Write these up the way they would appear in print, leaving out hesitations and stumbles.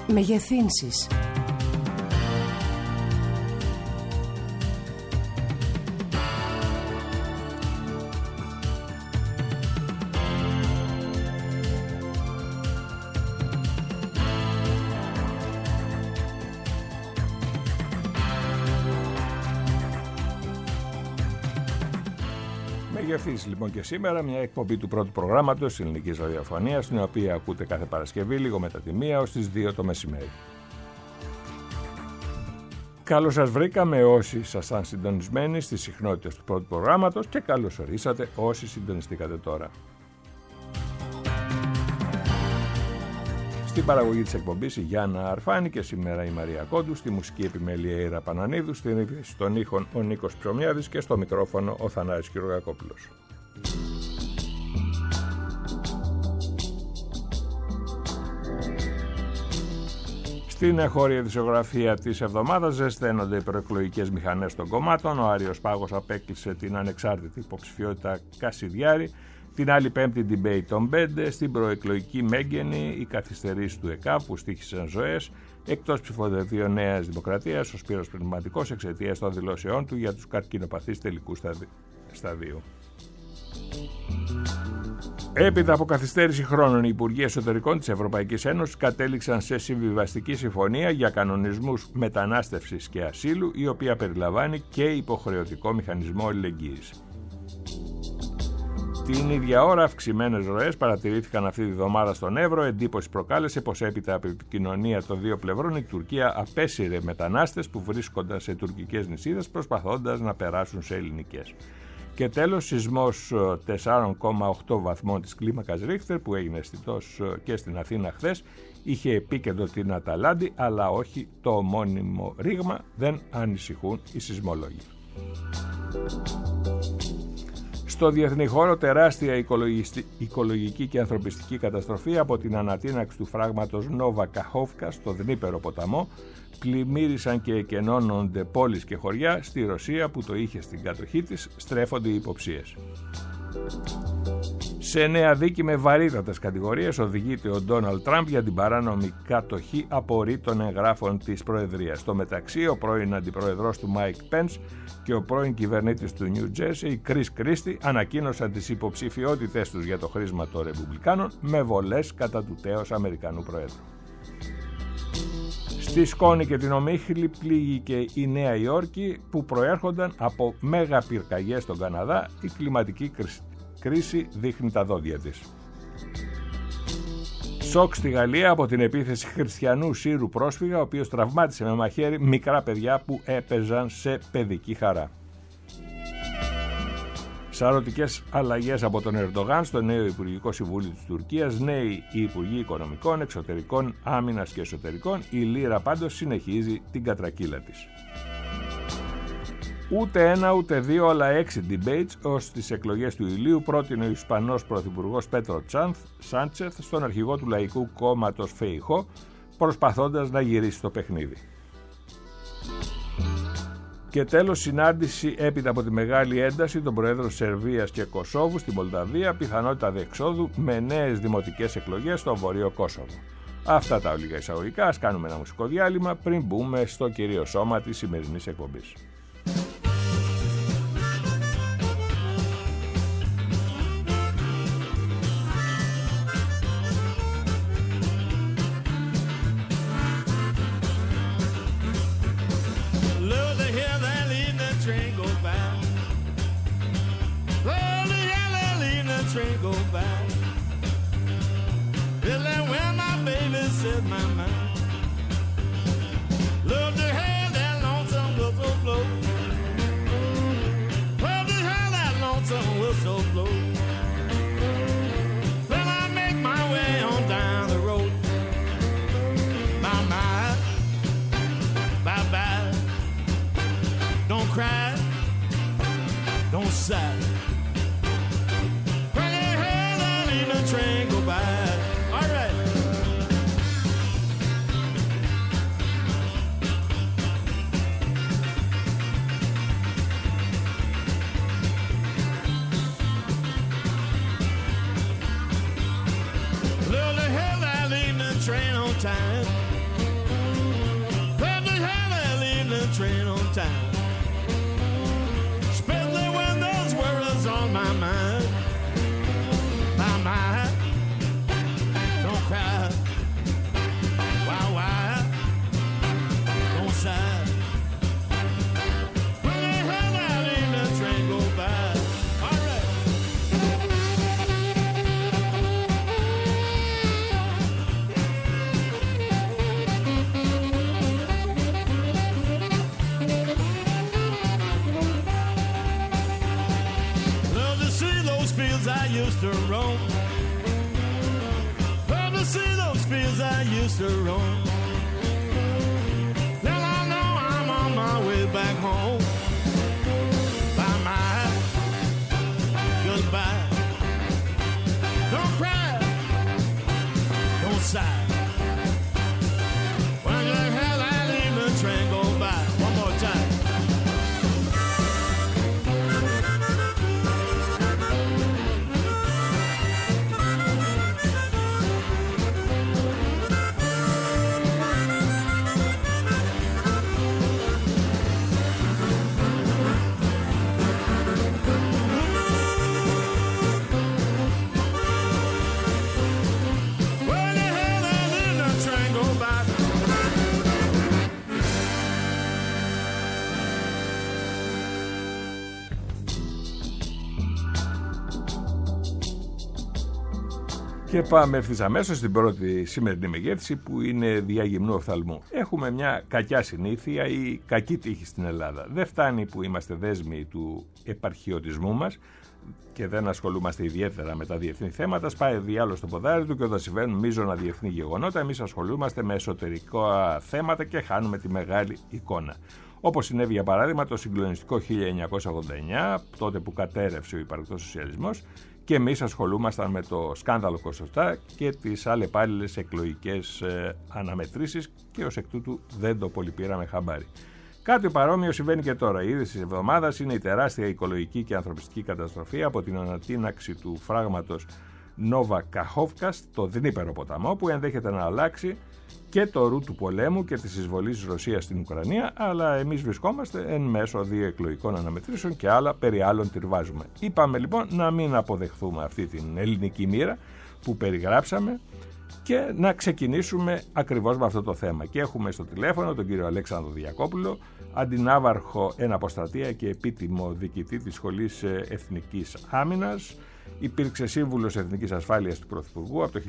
Μεγεθύνσεις. Μεγεθύνσεις λοιπόν και σήμερα, μια εκπομπή του πρώτου προγράμματος της ελληνικής ραδιοφωνίας, την οποία ακούτε κάθε Παρασκευή λίγο μετά τη 1 ως τις 2 το μεσημέρι. Καλώς σας βρήκαμε όσοι ήσασταν συντονισμένοι στις συχνότητες του πρώτου προγράμματος και καλώς ορίσατε όσοι συντονιστήκατε τώρα. Στην παραγωγή της εκπομπής η Γιάννα Αρφάνη και σήμερα η Μαρία Κόντου, στη μουσική επιμέλεια η Ήρα Πανανίδου, στην ίδρυση των ήχων ο Νίκος Ψωμιάδης και στο μικρόφωνο ο Θανάρης Κυριογακόπουλος. Στην εγχώρια ειδησιογραφία της εβδομάδας ζεσταίνονται οι προεκλογικές μηχανές των κομμάτων. Ο Άριος Πάγος απέκλεισε την ανεξάρτητη υποψηφιότητα Κασιδιάρη. Την άλλη Πέμπτη debate των 5, στην προεκλογική Μέγγενη οι καθυστερήσεις του ΕΚΑ που στοίχησαν ζωές, εκτός ψηφοδελτίων Νέας Δημοκρατίας, ο Σπύρος Πνευματικός εξαιτίας των δηλώσεών του για τους καρκινοπαθείς τελικού σταδίου. Έπειτα από καθυστέρηση χρόνων, οι Υπουργοί Εσωτερικών της Ευρωπαϊκής Ένωσης κατέληξαν σε συμβιβαστική συμφωνία για κανονισμούς μετανάστευσης και ασύλου, η οποία περιλαμβάνει και υποχρεωτικό μηχανισμό αλληλεγγύης. Την ίδια ώρα, αυξημένες ροές παρατηρήθηκαν αυτή τη βδομάδα στον Εύρο. Εντύπωση προκάλεσε πως έπειτα από επικοινωνία των δύο πλευρών η Τουρκία απέσυρε μετανάστες που βρίσκονταν σε τουρκικές νησίδες προσπαθώντας να περάσουν σε ελληνικές. Και τέλος, σεισμός 4,8 βαθμών της κλίμακας Ρίχτερ που έγινε αισθητός και στην Αθήνα χθες είχε επίκεντρο την Αταλάντη, αλλά όχι το ομώνυμο ρήγμα. Δεν ανησυχούν οι σεισμολόγοι. Στο διεθνή χώρο, τεράστια οικολογική και ανθρωπιστική καταστροφή από την ανατείναξη του φράγματος Νόβα Καχόβκα στο Δνίπερο ποταμό πλημμύρισαν και εκενώνονται πόλεις και χωριά στη Ρωσία που το είχε στην κατοχή της, στρέφονται οι υποψίες. Σε νέα δίκη με βαρύτατες κατηγορίες οδηγείται ο Ντόναλντ Τραμπ για την παράνομη κατοχή απορρίτων εγγράφων της Προεδρίας. Στο μεταξύ, ο πρώην αντιπρόεδρος του Μάικ Πένς και ο πρώην κυβερνήτης του Νιου Τζέρσι, Κρίς Κρίστι, ανακοίνωσαν τις υποψηφιότητες τους για το χρήσμα των Ρεπουμπλικάνων με βολές κατά του τέως Αμερικανού Προέδρου. Στη Σκόνη και την Ομίχλη πλήγηκε η Νέα Υόρκη που προέρχονταν από μέγα πυρκαγιές στον Καναδά. Η κλιματική κρίση δείχνει τα δόντια της. Σοκ στη Γαλλία από την επίθεση χριστιανού Σύρου πρόσφυγα, ο οποίος τραυμάτισε με μαχαίρι μικρά παιδιά που έπαιζαν σε παιδική χαρά. Σαρωτικές αλλαγές από τον Ερντογάν στο νέο Υπουργικό Συμβούλιο της Τουρκίας, νέοι οι Υπουργοί Οικονομικών, Εξωτερικών, Άμυνας και Εσωτερικών. Η Λύρα πάντως συνεχίζει την κατρακύλα της. Ούτε ένα ούτε δύο αλλά 6 debates ως τις εκλογές του Ιουλίου πρότεινε ο Ισπανός Πρωθυπουργός Πέτρο Σάντσεθ στον αρχηγό του Λαϊκού Κόμματος Φεϊχώ, προσπαθώντας να γυρίσει το παιχνίδι. Και τέλος, συνάντηση έπειτα από τη μεγάλη ένταση των Προέδρων Σερβίας και Κωσόβου στη Μολδαβία, πιθανότητα διεξόδου με νέες δημοτικές εκλογές στο Βορείο Κόσοβο. Αυτά τα ολίγα εισαγωγικά, ας κάνουμε ένα μουσικό διάλειμμα πριν μπούμε στο κυρίω σώμα της σημερινής εκπομπής. Time more time. Especially when those worries on my mind. My mind, don't cry. Why, don't sigh. When they heard that evening train go by. All right. Love to see those fields I used to roam. Love to see those fields I used to roam. Now I know I'm on my way back home. Bye, my goodbye. Don't cry, don't sigh. When you hear that evening train go by. One more time. When you hear that evening train go by. Και πάμε ευθύς αμέσως στην πρώτη σημερινή μεγέθυνση, που είναι διαγυμνού οφθαλμού. Έχουμε μια κακιά συνήθεια ή κακή τύχη στην Ελλάδα. Δεν φτάνει που είμαστε δέσμοι του επαρχιωτισμού μας και δεν ασχολούμαστε ιδιαίτερα με τα διεθνή θέματα. Σπάει διάλογο στο ποδάρι του και όταν συμβαίνουν μείζωνα διεθνή γεγονότα, εμείς ασχολούμαστε με εσωτερικά θέματα και χάνουμε τη μεγάλη εικόνα. Όπως συνέβη για παράδειγμα το συγκλονιστικό 1989, τότε που κατέρευσε ο υπαρκτός σοσιαλισμός, και εμείς ασχολούμασταν με το σκάνδαλο Κοσοστά και τις αλλεπάλληλες εκλογικές αναμετρήσεις και ως εκ τούτου δεν το πολυπήραμε χαμπάρι. Κάτι παρόμοιο συμβαίνει και τώρα. Η είδηση της εβδομάδας είναι η τεράστια οικολογική και ανθρωπιστική καταστροφή από την ανατείναξη του φράγματος Νόβα Καχόβκα στο Δνίπερο ποταμό, που ενδέχεται να αλλάξει και το ρου του πολέμου και της εισβολής της Ρωσίας στην Ουκρανία, αλλά εμείς βρισκόμαστε εν μέσω δύο εκλογικών αναμετρήσεων και άλλα περί άλλων τυρβάζουμε. Είπαμε λοιπόν να μην αποδεχθούμε αυτή την ελληνική μοίρα που περιγράψαμε και να ξεκινήσουμε ακριβώς με αυτό το θέμα. Και έχουμε στο τηλέφωνο τον κύριο Αλέξανδρο Διακόπουλο, αντινάβαρχο εν αποστρατεία και επίτιμο διοικητή της Σχολής Εθνικής Άμυνας. Υπήρξε σύμβουλος Εθνικής Ασφάλειας του Πρωθυπουργού από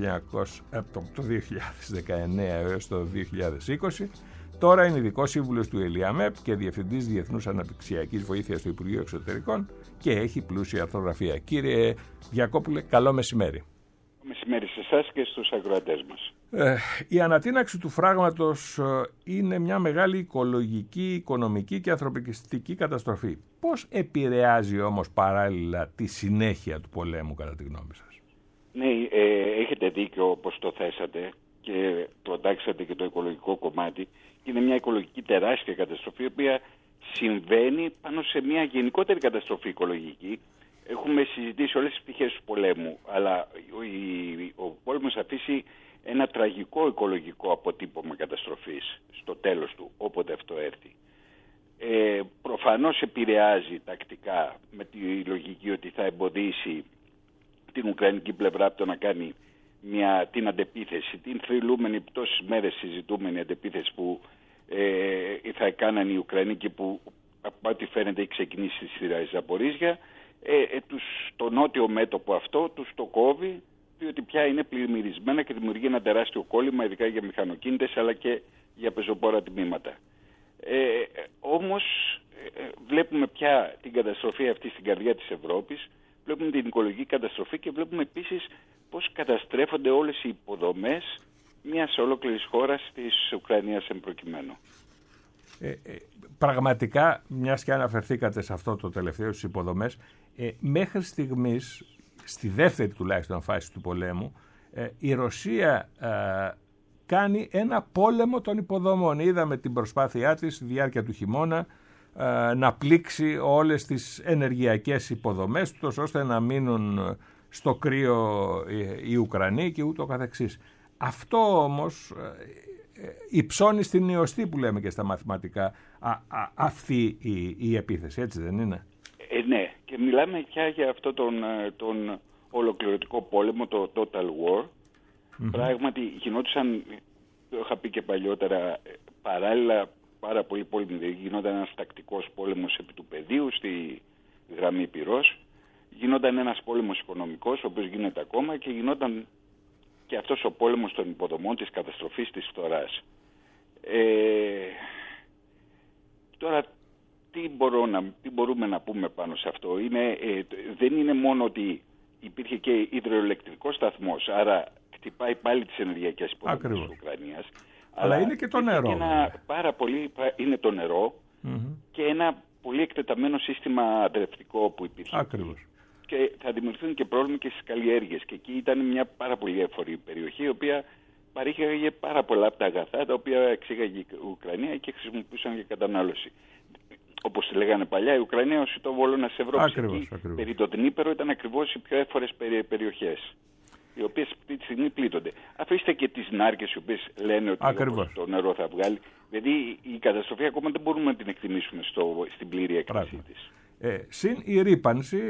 το 2019 έως το 2020. Τώρα είναι ειδικός σύμβουλος του ΕΛΙΑΜΕΠ και διευθυντής Διεθνούς Αναπτυξιακής Βοήθειας του Υπουργείου Εξωτερικών και έχει πλούσια αρθρογραφία. Κύριε Διακόπουλε, καλό μεσημέρι. Μεσημέρι σε εσάς και στους ακροατές μας. Η ανατείναξη του φράγματος είναι μια μεγάλη οικολογική, οικονομική και ανθρωπιστική καταστροφή. Πώς επηρεάζει όμως παράλληλα τη συνέχεια του πολέμου κατά τη γνώμη σας? Ναι, έχετε δίκιο όπως το θέσατε και το εντάξατε και το οικολογικό κομμάτι. Είναι μια οικολογική τεράστια καταστροφή, η οποία συμβαίνει πάνω σε μια γενικότερη καταστροφή οικολογική. Έχουμε συζητήσει όλες τις πτυχές του πολέμου, αλλά ο πόλεμος θα αφήσει ένα τραγικό οικολογικό αποτύπωμα καταστροφής στο τέλος του, όποτε αυτό έρθει. Προφανώς επηρεάζει τακτικά με τη λογική ότι θα εμποδίσει την Ουκρανική πλευρά από το να κάνει την αντεπίθεση, την θρυλούμενη τόσες μέρες συζητούμενη αντεπίθεση που θα έκαναν οι Ουκρανοί και που από ό,τι φαίνεται έχει ξεκινήσει στη Ζαπορίζια. Το νότιο μέτωπο αυτό τους το κόβει, διότι πια είναι πλημμυρισμένα και δημιουργεί ένα τεράστιο κόλλημα, ειδικά για μηχανοκίνητες αλλά και για πεζοπόρα τμήματα. Όμως βλέπουμε πια την καταστροφή αυτή στην καρδιά της Ευρώπης, βλέπουμε την οικολογική καταστροφή και βλέπουμε επίσης πώς καταστρέφονται όλες οι υποδομές μιας ολόκληρης χώρας της Ουκρανίας εν προκειμένου. Πραγματικά, μιας και αναφερθήκατε σε αυτό το τελευταίο στις υποδομές, μέχρι στιγμής, στη δεύτερη τουλάχιστον φάση του πολέμου, η Ρωσία κάνει ένα πόλεμο των υποδομών. Είδαμε την προσπάθειά της στη διάρκεια του χειμώνα να πλήξει όλες τις ενεργειακές υποδομές τους, ώστε να μείνουν στο κρύο οι Ουκρανοί και ούτω καθεξής. Αυτό όμως υψώνει στην ιωστή που λέμε και στα μαθηματικά αυτή η επίθεση, έτσι δεν είναι? Ναι, και μιλάμε πια για αυτό τον ολοκληρωτικό πόλεμο, το Total War. Πράγματι γινόντουσαν, το είχα πει και παλιότερα, παράλληλα πάρα πολύ πόλεμοι. Γινόταν ένας τακτικός πόλεμος επί του πεδίου στη γραμμή πυρός. Γινόταν ένας πόλεμος οικονομικός, ο οποίος γίνεται ακόμα, και γινόταν και αυτός ο πόλεμος των υποδομών, της καταστροφής, της φθοράς. Τώρα, τι μπορούμε να πούμε πάνω σε αυτό? Δεν είναι μόνο ότι υπήρχε και υδροελεκτρικός σταθμός, άρα χτυπάει πάλι τις ενεργειακές υποδομές της Ουκρανίας. Αλλά είναι και το νερό. Είναι το νερό και ένα πολύ εκτεταμένο σύστημα αδρευτικό που υπήρχε. Ακριβώς. Και θα δημιουργηθούν και πρόβλημα και στις καλλιέργειες. Και εκεί ήταν μια πάρα πολύ έφορη περιοχή, η οποία παρήχε πάρα πολλά από τα αγαθά τα οποία εξήγαγε η Ουκρανία και χρησιμοποιούσαν για κατανάλωση. Όπως λέγανε παλιά, η Ουκρανία ως το Βόλωνας της Ευρώπης. Ακριβώς. Περί το Δνήπερο ήταν ακριβώς οι πιο έφορες περιοχές, οι οποίες αυτή τη στιγμή πλήττονται. Αφήστε και τις νάρκες, οι οποίες λένε ότι το νερό θα βγάλει. Δηλαδή η καταστροφή ακόμα δεν μπορούμε να την εκτιμήσουμε στην πλήρη έκτασή της. Συν η ρύπανση.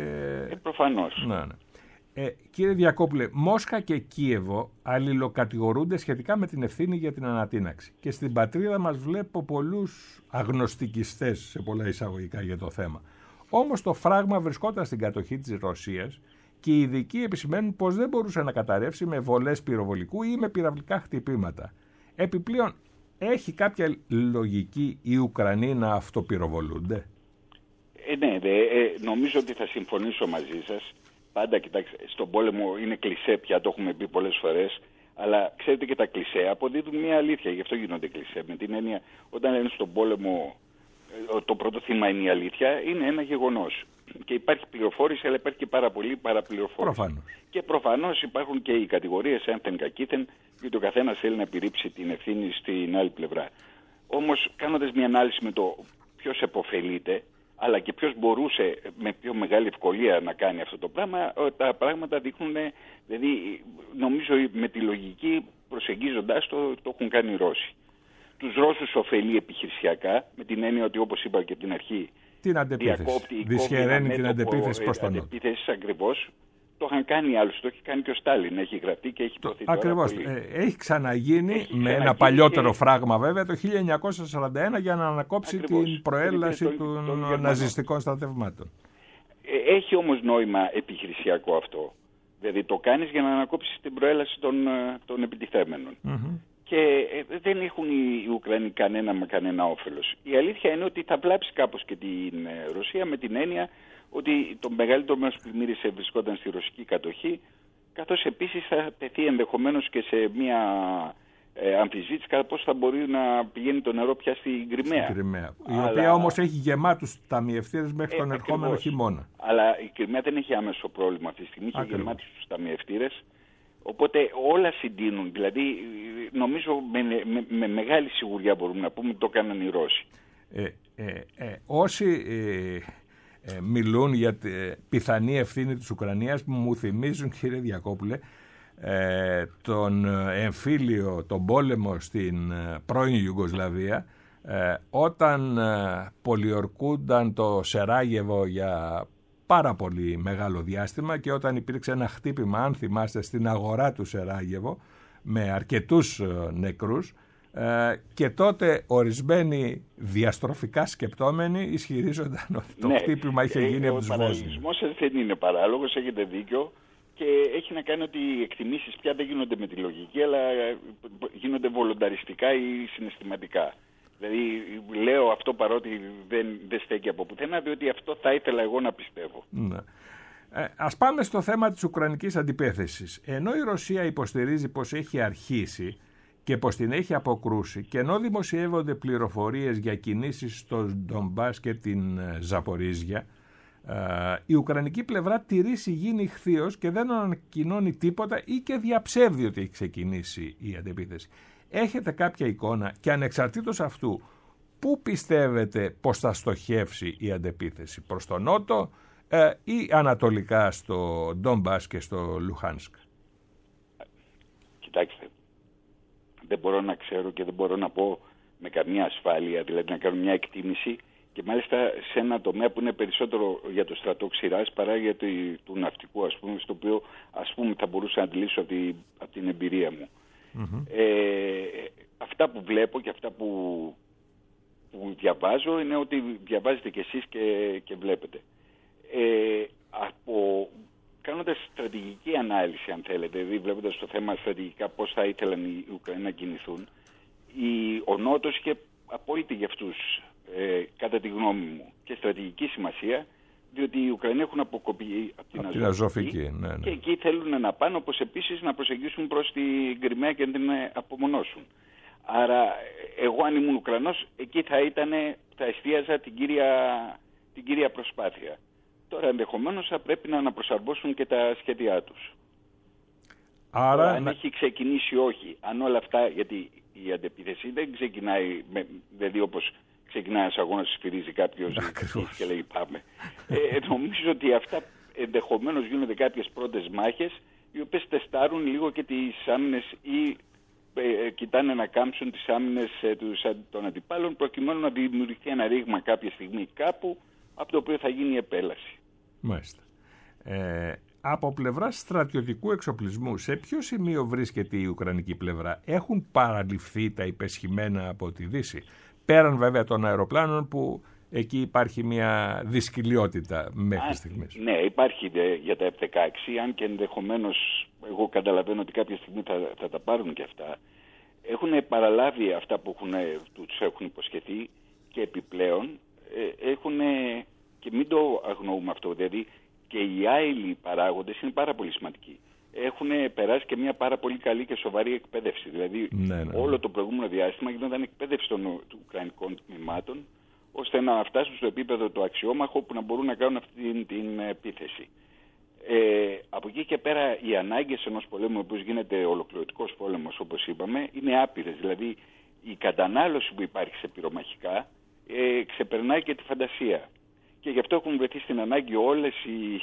Προφανώς. Ναι. Κύριε Διακόπουλε, Μόσχα και Κίεβο αλληλοκατηγορούνται σχετικά με την ευθύνη για την ανατείναξη. Και στην πατρίδα μας βλέπω πολλούς αγνωστικιστές, σε πολλά εισαγωγικά, για το θέμα. Όμως το φράγμα βρισκόταν στην κατοχή της Ρωσίας και οι ειδικοί επισημαίνουν πως δεν μπορούσε να καταρρεύσει με βολές πυροβολικού ή με πυραυλικά χτυπήματα. Επιπλέον, έχει κάποια λογική οι Ουκρανοί να αυτοπυροβολούνται? Ναι, νομίζω ότι θα συμφωνήσω μαζί σας. Πάντα, κοιτάξτε, στον πόλεμο είναι κλισέ πια, το έχουμε πει πολλές φορές, αλλά ξέρετε και τα κλισέ αποδίδουν μια αλήθεια, γι' αυτό γίνονται κλισέ. Με την έννοια, όταν λένε στον πόλεμο το πρώτο θύμα είναι η αλήθεια, είναι ένα γεγονός. Και υπάρχει πληροφόρηση, αλλά υπάρχει και πάρα πολύ παραπληροφόρηση. Προφανώς. Και προφανώς υπάρχουν και οι κατηγορίες ένθεν κακήθεν, γιατί ο καθένας θέλει να επιρρύψει την ευθύνη στην άλλη πλευρά. Όμως, κάνοντας μια ανάλυση με το ποιος επωφελείται, αλλά και ποιος μπορούσε με πιο μεγάλη ευκολία να κάνει αυτό το πράγμα, τα πράγματα δείχνουν, δηλαδή νομίζω με τη λογική προσεγγίζοντας το έχουν κάνει οι Ρώσοι. Τους Ρώσους ωφελεί επιχειρησιακά, με την έννοια ότι, όπως είπα και από την αρχή, την αντεπίθεση. Δυσχεραίνει την αντεπίθεση προς τον Νότο. Ακριβώς. Το είχαν κάνει άλλους, το έχει κάνει και ο Στάλιν, έχει γραφτεί και έχει υποθεί. Ακριβώς. Έχει ξαναγίνει με ένα παλιότερο φράγμα βέβαια το 1941 για να ανακόψει την προέλαση των ναζιστικών στρατευμάτων. Έχει όμως νόημα επιχειρησιακό αυτό. Δηλαδή το κάνεις για να ανακόψεις την προέλαση των επιτιθέμενων. Και δεν έχουν οι Ουκρανοί κανένα όφελος. Η αλήθεια είναι ότι θα βλάψει κάπως και την Ρωσία, με την έννοια ότι το μεγαλύτερο μέρος που πλημμύρισε βρισκόταν στη ρωσική κατοχή, καθώς επίσης θα τεθεί ενδεχομένως και σε μια αμφισβήτηση κατά πώς θα μπορεί να πηγαίνει το νερό πια στην Κριμαία. Η οποία όμως έχει γεμάτους ταμιευτήρες μέχρι τον ερχόμενο χειμώνα. Αλλά η Κριμαία δεν έχει άμεσο πρόβλημα αυτή τη στιγμή, έχει γεμάτους τους ταμιευτήρες. Οπότε όλα συντείνουν. Δηλαδή νομίζω με μεγάλη σιγουριά μπορούμε να πούμε ότι το έκαναν οι Ρώσοι. Όσοι μιλούν για πιθανή ευθύνη της Ουκρανίας, μου θυμίζουν, κύριε Διακόπουλε, τον εμφύλιο, τον πόλεμο στην πρώην Ιουγκοσλαβία, όταν πολιορκούνταν το Σεράγεβο για πάρα πολύ μεγάλο διάστημα και όταν υπήρξε ένα χτύπημα, αν θυμάστε, στην αγορά του Σεράγεβο με αρκετούς νεκρούς, και τότε ορισμένοι διαστροφικά σκεπτόμενοι ισχυρίζονταν ότι το χτύπημα είχε γίνει από τους Βόσνιους. Ο παραλληλισμός δεν είναι παράλογος, έχετε δίκιο, και έχει να κάνει ότι οι εκτιμήσεις πια δεν γίνονται με τη λογική, αλλά γίνονται βολονταριστικά ή συναισθηματικά. Δηλαδή λέω αυτό παρότι δεν στέκει από πουθενά, διότι αυτό θα ήθελα εγώ να πιστεύω. Ναι. Ας πάμε στο θέμα της ουκρανικής αντιπέθεσης. Ενώ η Ρωσία υποστηρίζει πως έχει αρχίσει και πως την έχει αποκρούσει, και ενώ δημοσιεύονται πληροφορίες για κινήσεις στο Ντομπάς και την Ζαπορίζια, η ουκρανική πλευρά τηρεί σιγήνη ηχθείως και δεν ανακοινώνει τίποτα ή και διαψεύδει ότι έχει ξεκινήσει η αντεπίθεση. Έχετε κάποια εικόνα, και ανεξαρτήτως αυτού, πού πιστεύετε πως θα στοχεύσει η αντεπίθεση, προς τον Νότο ή ανατολικά στο Ντομπάς και στο Λουχάνσκ? Κοιτάξτε, δεν μπορώ να ξέρω και δεν μπορώ να πω με καμία ασφάλεια, δηλαδή να κάνω μια εκτίμηση, και μάλιστα σε ένα τομέα που είναι περισσότερο για το στρατό ξηράς παρά για του ναυτικού, ας πούμε, στο οποίο θα μπορούσα να αντιλήσω από την εμπειρία μου. Αυτά που βλέπω και αυτά που διαβάζω είναι ότι διαβάζετε κι εσείς και βλέπετε. Κάνοντας στρατηγική ανάλυση, αν θέλετε, δηλαδή βλέποντας το θέμα στρατηγικά πώς θα ήθελαν οι Ουκρανοί να κινηθούν, ο Νότος είχε απόλυτη για αυτούς, κατά τη γνώμη μου, και στρατηγική σημασία, διότι οι Ουκρανοί έχουν αποκοπεί από την Αζωφική, ναι. Και εκεί θέλουν να πάνε, όπως επίσης να προσεγγίσουν προς την Κριμαία και να την απομονώσουν. Άρα εγώ, αν ήμουν Ουκρανός, εκεί θα εστίαζα την κύρια προσπάθεια. Τώρα ενδεχομένως θα πρέπει να αναπροσαρμόσουν και τα σχέδιά τους. Άρα, αν έχει ξεκινήσει όχι, αν όλα αυτά, γιατί η αντεπίθεση δεν ξεκινάει, δηλαδή όπως ξεκινάει ένας αγώνας, σφυρίζει κάποιος και λέει πάμε. Νομίζω ότι αυτά ενδεχομένως γίνονται κάποιες πρώτες μάχες, οι οποίες τεστάρουν λίγο και τις άμυνες ή κοιτάνε να κάμψουν τις άμυνες των αντιπάλων, προκειμένου να δημιουργηθεί ένα ρήγμα κάποια στιγμή κάπου, από το οποίο θα γίνει η επέλαση. Μάλιστα. Από πλευρά στρατιωτικού εξοπλισμού, σε ποιο σημείο βρίσκεται η Ουκρανική πλευρά? Έχουν παραληφθεί τα υπεσχημένα από τη Δύση? Πέραν βέβαια των αεροπλάνων, που εκεί υπάρχει μια δυσκολιότητα μέχρι στιγμής. Ναι, υπάρχει για τα F-16, αν και ενδεχομένως εγώ καταλαβαίνω ότι κάποια στιγμή θα τα πάρουν και αυτά. Έχουν παραλάβει αυτά που τους έχουν υποσχεθεί, και επιπλέον έχουν, και μην το αγνοούμε αυτό, δηλαδή και οι άειλοι παράγοντες είναι πάρα πολύ σημαντικοί. Έχουν περάσει και μια πάρα πολύ καλή και σοβαρή εκπαίδευση. Δηλαδή όλο το προηγούμενο διάστημα γινόταν εκπαίδευση των Ουκρανικών τμήματων, ώστε να φτάσουν στο επίπεδο το αξιόμαχο που να μπορούν να κάνουν αυτή την επίθεση. Από εκεί και πέρα οι ανάγκες ενός πολέμου, ο οποίος γίνεται ολοκληρωτικός πόλεμος, όπως είπαμε, είναι άπειρες. Δηλαδή η κατανάλωση που υπάρχει σε πυρομαχικά ξεπερνάει και τη φαντασία. Και γι' αυτό έχουν βρεθεί στην ανάγκη όλες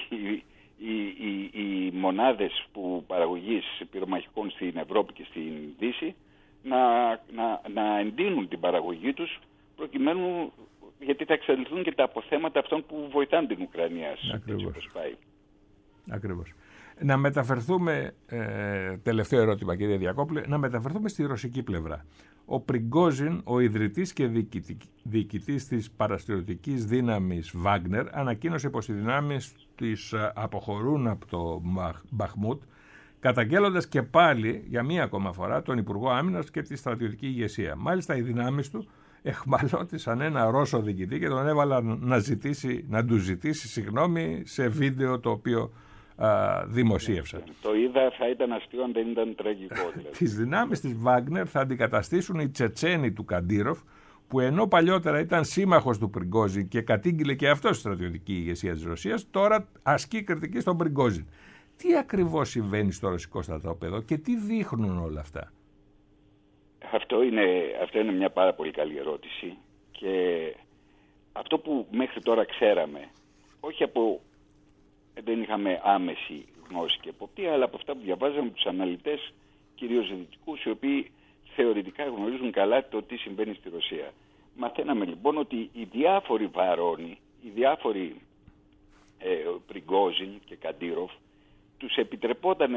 οι μονάδες παραγωγής πυρομαχικών στην Ευρώπη και στην Δύση να εντείνουν την παραγωγή τους, προκειμένου, γιατί θα εξαντληθούν και τα αποθέματα αυτών που βοηθάνε την Ουκρανία. Ακριβώς. Ακριβώς. Να μεταφερθούμε, τελευταίο ερώτημα κύριε Διακόπλε, να μεταφερθούμε στη ρωσική πλευρά. Ο Πριγκόζιν, ο ιδρυτής και διοικητής της παραστηρωτικής δύναμης Βάγνερ, ανακοίνωσε πως οι δυνάμεις της αποχωρούν από το Μπαχμούτ, καταγγέλλοντας και πάλι για μία ακόμα φορά τον Υπουργό Άμυνας και τη στρατιωτική ηγεσία. Μάλιστα οι δυνάμεις του εχμαλώτησαν ένα Ρώσο διοικητή και τον έβαλαν να του ζητήσει συγγνώμη σε βίντεο το οποίο δημοσίευσαν. Το είδα, θα ήταν αστείο αν δεν ήταν τραγικό. Δηλαδή. Τις δυνάμεις της Βάγνερ θα αντικαταστήσουν οι Τσετσένοι του Καντήροφ, που ενώ παλιότερα ήταν σύμμαχος του Πριγκόζιν και κατήγγειλε και αυτός στη στρατιωτική ηγεσία της Ρωσίας, τώρα ασκεί κριτική στον Πριγκόζιν. Τι ακριβώς συμβαίνει στο ρωσικό στρατόπεδο και τι δείχνουν όλα αυτά? Αυτό είναι μια πάρα πολύ καλή ερώτηση, και αυτό που μέχρι τώρα ξέραμε, δεν είχαμε άμεση γνώση και εποπτεία, αλλά από αυτά που διαβάζαμε τους αναλυτές, κυρίως δυτικούς, οι οποίοι θεωρητικά γνωρίζουν καλά το τι συμβαίνει στη Ρωσία. Μαθαίναμε λοιπόν ότι οι διάφοροι Βαρόνοι, οι διάφοροι Πριγκόζιν και Καντήροφ, τους επιτρεπόταν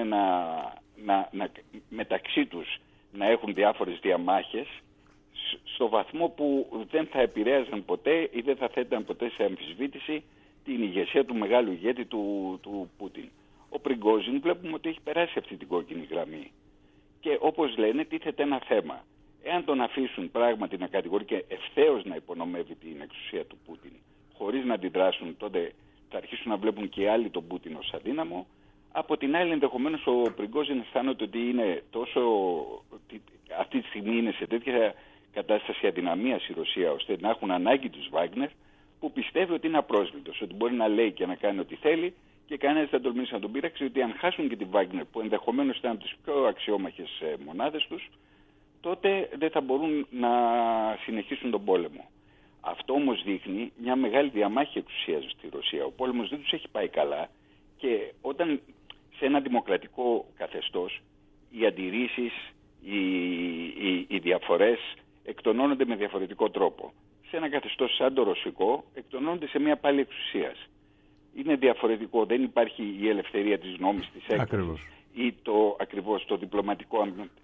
μεταξύ τους να έχουν διάφορες διαμάχες, στο βαθμό που δεν θα επηρέαζαν ποτέ ή δεν θα θέτουν ποτέ σε αμφισβήτηση την ηγεσία του μεγάλου ηγέτη του Πούτιν. Ο Πριγκόζιν βλέπουμε ότι έχει περάσει αυτή την κόκκινη γραμμή. Και όπως λένε, τίθεται ένα θέμα. Εάν τον αφήσουν πράγματι να κατηγορεί και ευθέως να υπονομεύει την εξουσία του Πούτιν, χωρίς να αντιδράσουν, τότε θα αρχίσουν να βλέπουν και οι άλλοι τον Πούτιν ως αδύναμο. Από την άλλη, ενδεχομένως ο Πριγκόζιν αισθάνεται ότι είναι αυτή τη στιγμή είναι σε τέτοια κατάσταση αδυναμίας η Ρωσία, ώστε να έχουν ανάγκη τους Βάγνερ, που πιστεύει ότι είναι απρόσβλητος, ότι μπορεί να λέει και να κάνει ό,τι θέλει και κανένας δεν τολμήσει να τον πείραξει, ότι αν χάσουν και τη Βάγνερ, που ενδεχομένως ήταν από τις πιο αξιόμαχες μονάδες τους, τότε δεν θα μπορούν να συνεχίσουν τον πόλεμο. Αυτό όμως δείχνει μια μεγάλη διαμάχη εξουσίας στη Ρωσία. Ο πόλεμος δεν τους έχει πάει καλά, και όταν σε ένα δημοκρατικό καθεστώς οι αντιρρήσεις, οι διαφορές εκτονώνονται με διαφορετικό τρόπο. Σε ένα καθεστώς σαν το ρωσικό εκτονώνονται σε μια πάλι εξουσίας. Είναι διαφορετικό, δεν υπάρχει η ελευθερία της νόμης, της έκφρασης ή ακριβώς το διπλωματικό,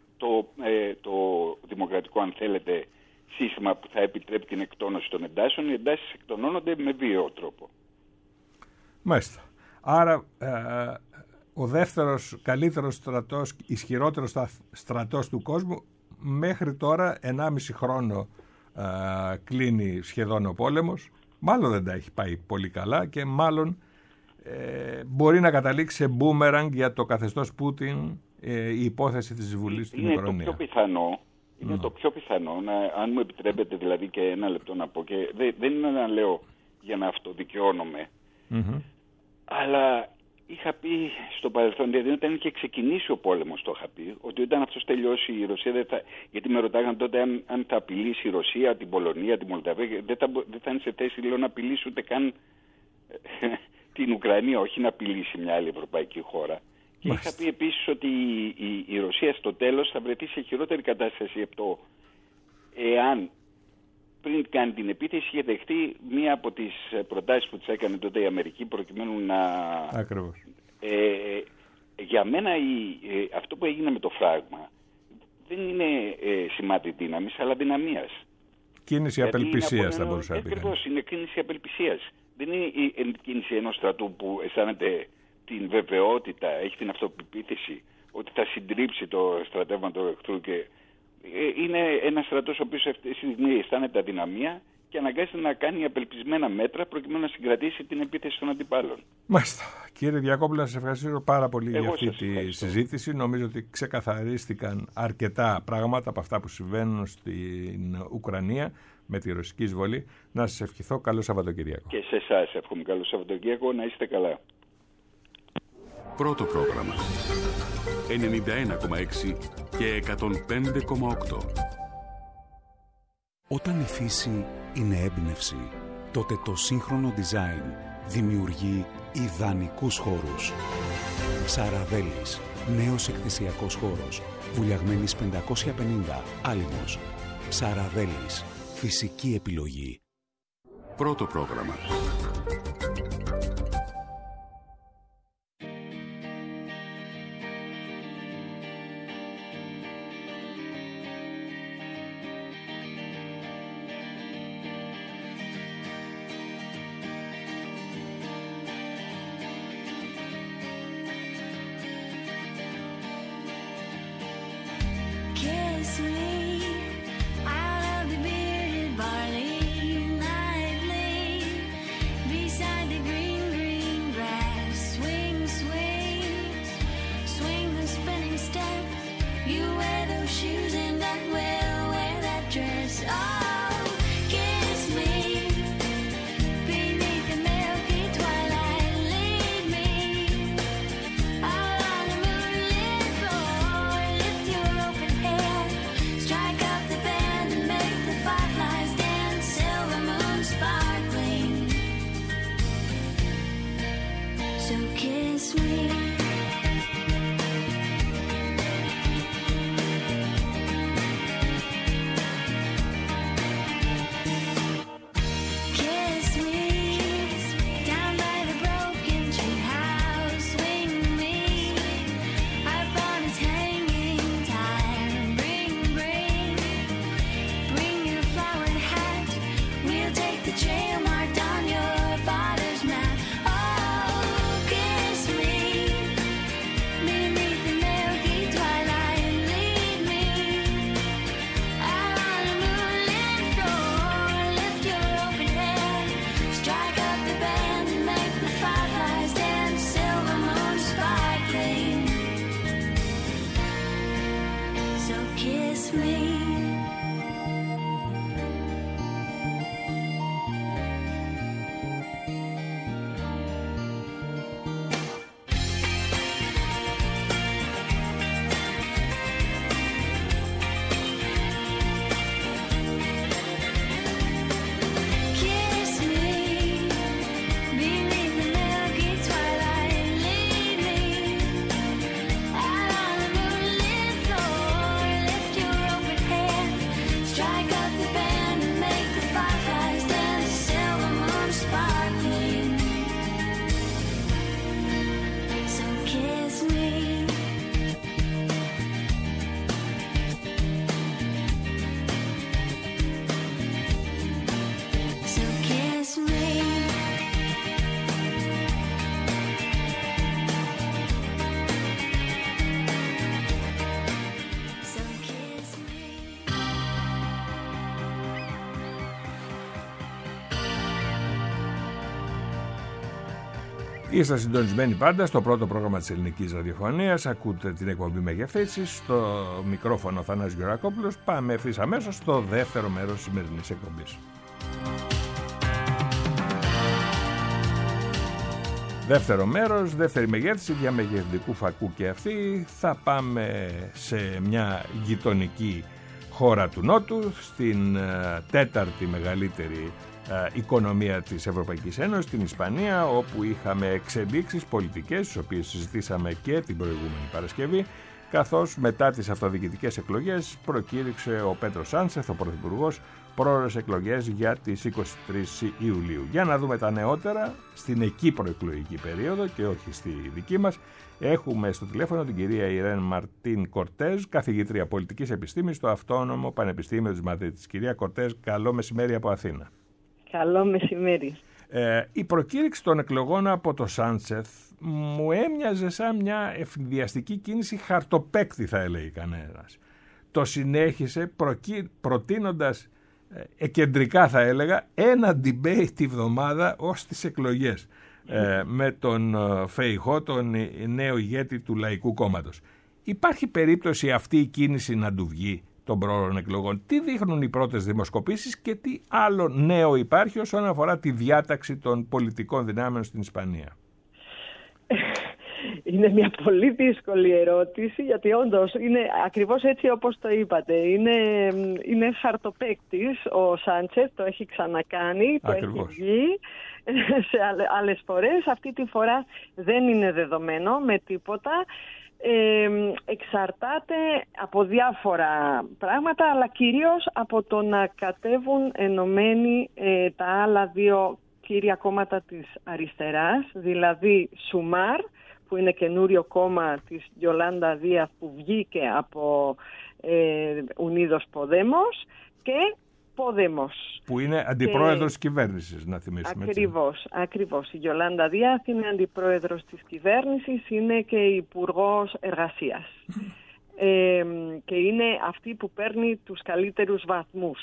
το δημοκρατικό, αν θέλετε, σύστημα που θα επιτρέπει την εκτόνωση των εντάσεων. Οι εντάσεις εκτονώνονται με βίαιο τρόπο. Μάλιστα. Άρα ο δεύτερος καλύτερος στρατός, ισχυρότερος στρατός του κόσμου, μέχρι τώρα 1,5 χρόνο κλείνει σχεδόν ο πόλεμος. Μάλλον δεν τα έχει πάει πολύ καλά και μάλλον μπορεί να καταλήξει σε μπούμεραγκ για το καθεστώς Πούτιν η υπόθεση της Βουλής στην Ουκρανία. Είναι το πιο πιθανό, αν μου επιτρέπετε δηλαδή και ένα λεπτό να πω, και δεν είναι να λέω για να αυτοδικαιώνομαι, αλλά είχα πει στο παρελθόν, δηλαδή όταν είχε ξεκινήσει ο πόλεμος, το είχα πει, ότι όταν αυτός τελειώσει η Ρωσία, γιατί με ρωτάγαν τότε αν θα απειλήσει η Ρωσία, την Πολωνία, τη Μολδαβία, δεν θα είναι σε θέση, λέω, να απειλήσει ούτε καν την Ουκρανία, όχι να απειλήσει μια άλλη ευρωπαϊκή χώρα. Και είχα πει επίσης ότι η Ρωσία στο τέλος θα βρεθεί σε χειρότερη κατάσταση εάν πριν κάνει την επίθεση είχε δεχτεί μία από τις προτάσεις που της έκανε τότε η Αμερική προκειμένου να... Ακριβώς. Για μένα αυτό που έγινε με το φράγμα δεν είναι σημάδι δύναμης αλλά δυναμίας. Κίνηση απελπισίας θα μπορούσε να πει. Ακριβώς, είναι κίνηση απελπισίας. Δεν είναι η κίνηση ενός στρατού που αισθάνεται την βεβαιότητα, έχει την αυτοπεποίθηση ότι θα συντρίψει το στρατεύμα του εχθρού και είναι ένας στρατός ο οποίος αυτή τη στιγμή αισθάνεται αδυναμία και αναγκάζεται να κάνει απελπισμένα μέτρα προκειμένου να συγκρατήσει την επίθεση των αντιπάλων. Μάλιστα. Κύριε Διακόπουλα, σας ευχαριστώ πάρα πολύ για αυτή τη συζήτηση. Νομίζω ότι ξεκαθαρίστηκαν αρκετά πράγματα από αυτά που συμβαίνουν στην Ουκρανία με τη ρωσική εισβολή. Να σας ευχηθώ καλό Σαββατοκύριακο. Και σε εσάς εύχομαι καλό Σαββατοκύριακο, να είστε καλά. Πρώτο πρόγραμμα 91,6 και 105,8. Όταν η φύση είναι έμπνευση, τότε το σύγχρονο design δημιουργεί ιδανικούς χώρους. Ψαραβέλης, νέος εκθεσιακός χώρος, Βουλιαγμένης 550, Άλυμος. Ψαραβέλης, φυσική επιλογή. Πρώτο πρόγραμμα. Είστε συντονισμένοι πάντα στο πρώτο πρόγραμμα της ελληνικής ραδιοφωνίας. Ακούτε την εκπομπή Μεγεθύσεις. Στο μικρόφωνο Θανάσης Γεωργακόπουλος. Πάμε ευθύς αμέσως στο δεύτερο μέρος της σημερινής εκπομπής. Δεύτερο μέρος, δεύτερη μεγέθυνση διαμεγεθυντικού φακού και αυτή. Θα πάμε σε μια γειτονική χώρα του Νότου, στην τέταρτη μεγαλύτερη οικονομία της Ευρωπαϊκής Ένωσης, την Ισπανία, όπου είχαμε εξελίξεις πολιτικές, τις οποίες συζητήσαμε και την προηγούμενη Παρασκευή, καθώς μετά τις αυτοδιοικητικές εκλογές προκήρυξε ο Πέντρο Σάντσεθ, ο Πρωθυπουργός, πρόορες εκλογές για τις 23 Ιουλίου. Για να δούμε τα νεότερα στην εκεί προεκλογική περίοδο και όχι στη δική μας. Έχουμε στο τηλέφωνο την κυρία Ιρέν Μαρτίν Κορτέζ, καθηγήτρια πολιτικής επιστήμης στο Αυτόνομο Πανεπιστήμιο της Μαδρίτης. Κυρία Κορτέζ, καλό μεσημέρι από Αθήνα. Καλό μεσημέρι. Η προκήρυξη των εκλογών από το Σάντσεθ μου έμοιαζε σαν μια ευνηδιαστική κίνηση χαρτοπαίκτη, θα έλεγε κανένας. Το συνέχισε προτείνοντας κεντρικά, θα έλεγα, ένα debate τη βδομάδα ως τις εκλογές με τον Φεϊχώ, τον νέο ηγέτη του Λαϊκού Κόμματος. Υπάρχει περίπτωση αυτή η κίνηση να του βγει των πρόωρων εκλογών? Τι δείχνουν οι πρώτες δημοσκοπήσεις και τι άλλο νέο υπάρχει όσον αφορά τη διάταξη των πολιτικών δυνάμεων στην Ισπανία? Είναι μια πολύ δύσκολη ερώτηση, γιατί όντως είναι ακριβώς έτσι όπως το είπατε. Είναι χαρτοπαίκτης ο Σάντσεθ, το έχει ξανακάνει, το έχει βγει σε άλλες φορές. Αυτή τη φορά δεν είναι δεδομένο με τίποτα. Εξαρτάται από διάφορα πράγματα, αλλά κυρίως από το να κατέβουν ενωμένοι τα άλλα δύο κύρια κόμματα της αριστεράς, δηλαδή Σουμάρ, που είναι καινούριο κόμμα της Γιολάντα Δίαθ που βγήκε από Unidos Podemos, και Podemos. Που είναι αντιπρόεδρος της κυβέρνησης, να θυμίσουμε. Ακριβώς. Η Γιολάντα Δίαθ είναι αντιπρόεδρος της κυβέρνησης, είναι και υπουργός εργασίας. Και είναι αυτή που παίρνει τους καλύτερους βαθμούς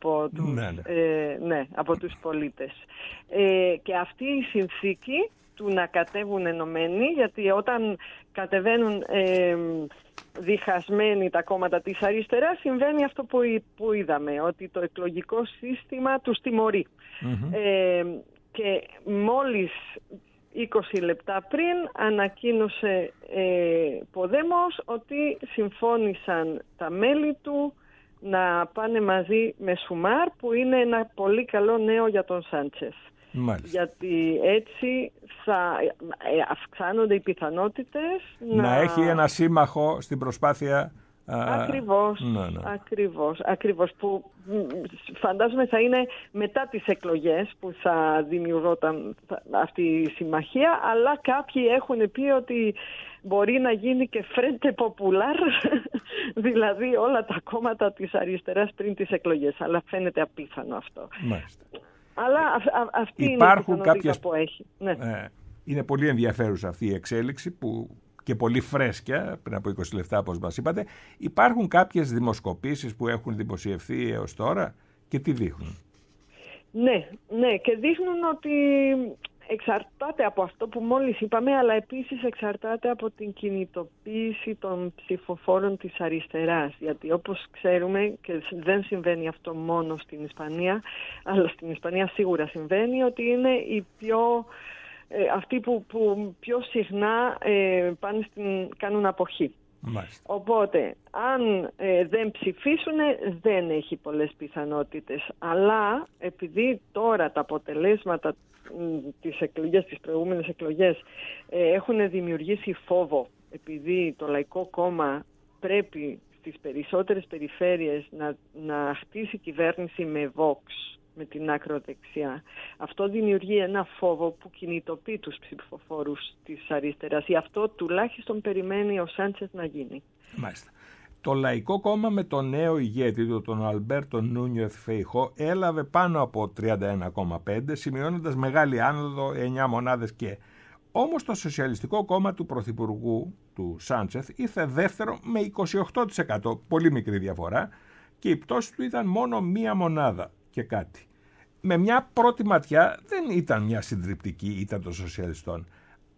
από τους πολίτες. Και αυτή η συνθήκη του να κατέβουν ενωμένοι, γιατί όταν κατεβαίνουν διχασμένοι τα κόμματα της αριστεράς, συμβαίνει αυτό που είδαμε, ότι το εκλογικό σύστημα τους τιμωρεί. Και μόλις 20 λεπτά πριν ανακοίνωσε Podemos ότι συμφώνησαν τα μέλη του να πάνε μαζί με Σουμάρ, που είναι ένα πολύ καλό νέο για τον Σάντσεθ. Γιατί έτσι θα αυξάνονται οι πιθανότητες να έχει ένα σύμμαχο στην προσπάθεια. Ακριβώς, που φαντάζομαι θα είναι μετά τις εκλογές που θα δημιουργόταν αυτή η συμμαχία, αλλά κάποιοι έχουν πει ότι μπορεί να γίνει και Frente Popular, δηλαδή όλα τα κόμματα της αριστεράς πριν τις εκλογές, αλλά φαίνεται απίθανο αυτό. Μάλιστα. Αλλά αυτή υπάρχουν είναι η πιθανότητα που έχει. Είναι πολύ ενδιαφέρουσα αυτή η εξέλιξη και πολύ φρέσκια, πριν από 20 λεπτά όπως μας είπατε. Υπάρχουν κάποιες δημοσκοπήσεις που έχουν δημοσιευθεί έως τώρα και τι δείχνουν? Ναι, και δείχνουν ότι εξαρτάται από αυτό που μόλις είπαμε, αλλά επίσης εξαρτάται από την κινητοποίηση των ψηφοφόρων της αριστεράς. Γιατί όπως ξέρουμε, και δεν συμβαίνει αυτό μόνο στην Ισπανία, αλλά στην Ισπανία σίγουρα συμβαίνει, ότι είναι οι αυτοί που πιο συχνά κάνουν αποχή. Μάλιστα. Οπότε, αν δεν ψηφίσουν, δεν έχει πολλές πιθανότητες. Αλλά επειδή τώρα τα αποτελέσματα τις προηγούμενες εκλογές έχουν δημιουργήσει φόβο, επειδή το Λαϊκό Κόμμα πρέπει στις περισσότερες περιφέρειες να χτίσει κυβέρνηση με Vox, με την άκρο-δεξιά. Αυτό δημιουργεί ένα φόβο που κινητοποιεί τους ψηφοφόρους της αριστεράς. Γι' αυτό τουλάχιστον περιμένει ο Σάντσεθ να γίνει. Μάλιστα. Το Λαϊκό Κόμμα με τον νέο ηγέτη του, τον Αλμπέρτο Νούνιεθ Φεϊχώ, έλαβε πάνω από 31,5, σημειώνοντας μεγάλη άνοδο 9 μονάδες και. Όμως το Σοσιαλιστικό Κόμμα του Πρωθυπουργού, του Σάντσεθ, ήρθε δεύτερο με 28%, πολύ μικρή διαφορά, και η πτώση του ήταν μόνο 1 μονάδα και κάτι. Με μια πρώτη ματιά δεν ήταν μια συντριπτική ήττα των σοσιαλιστών,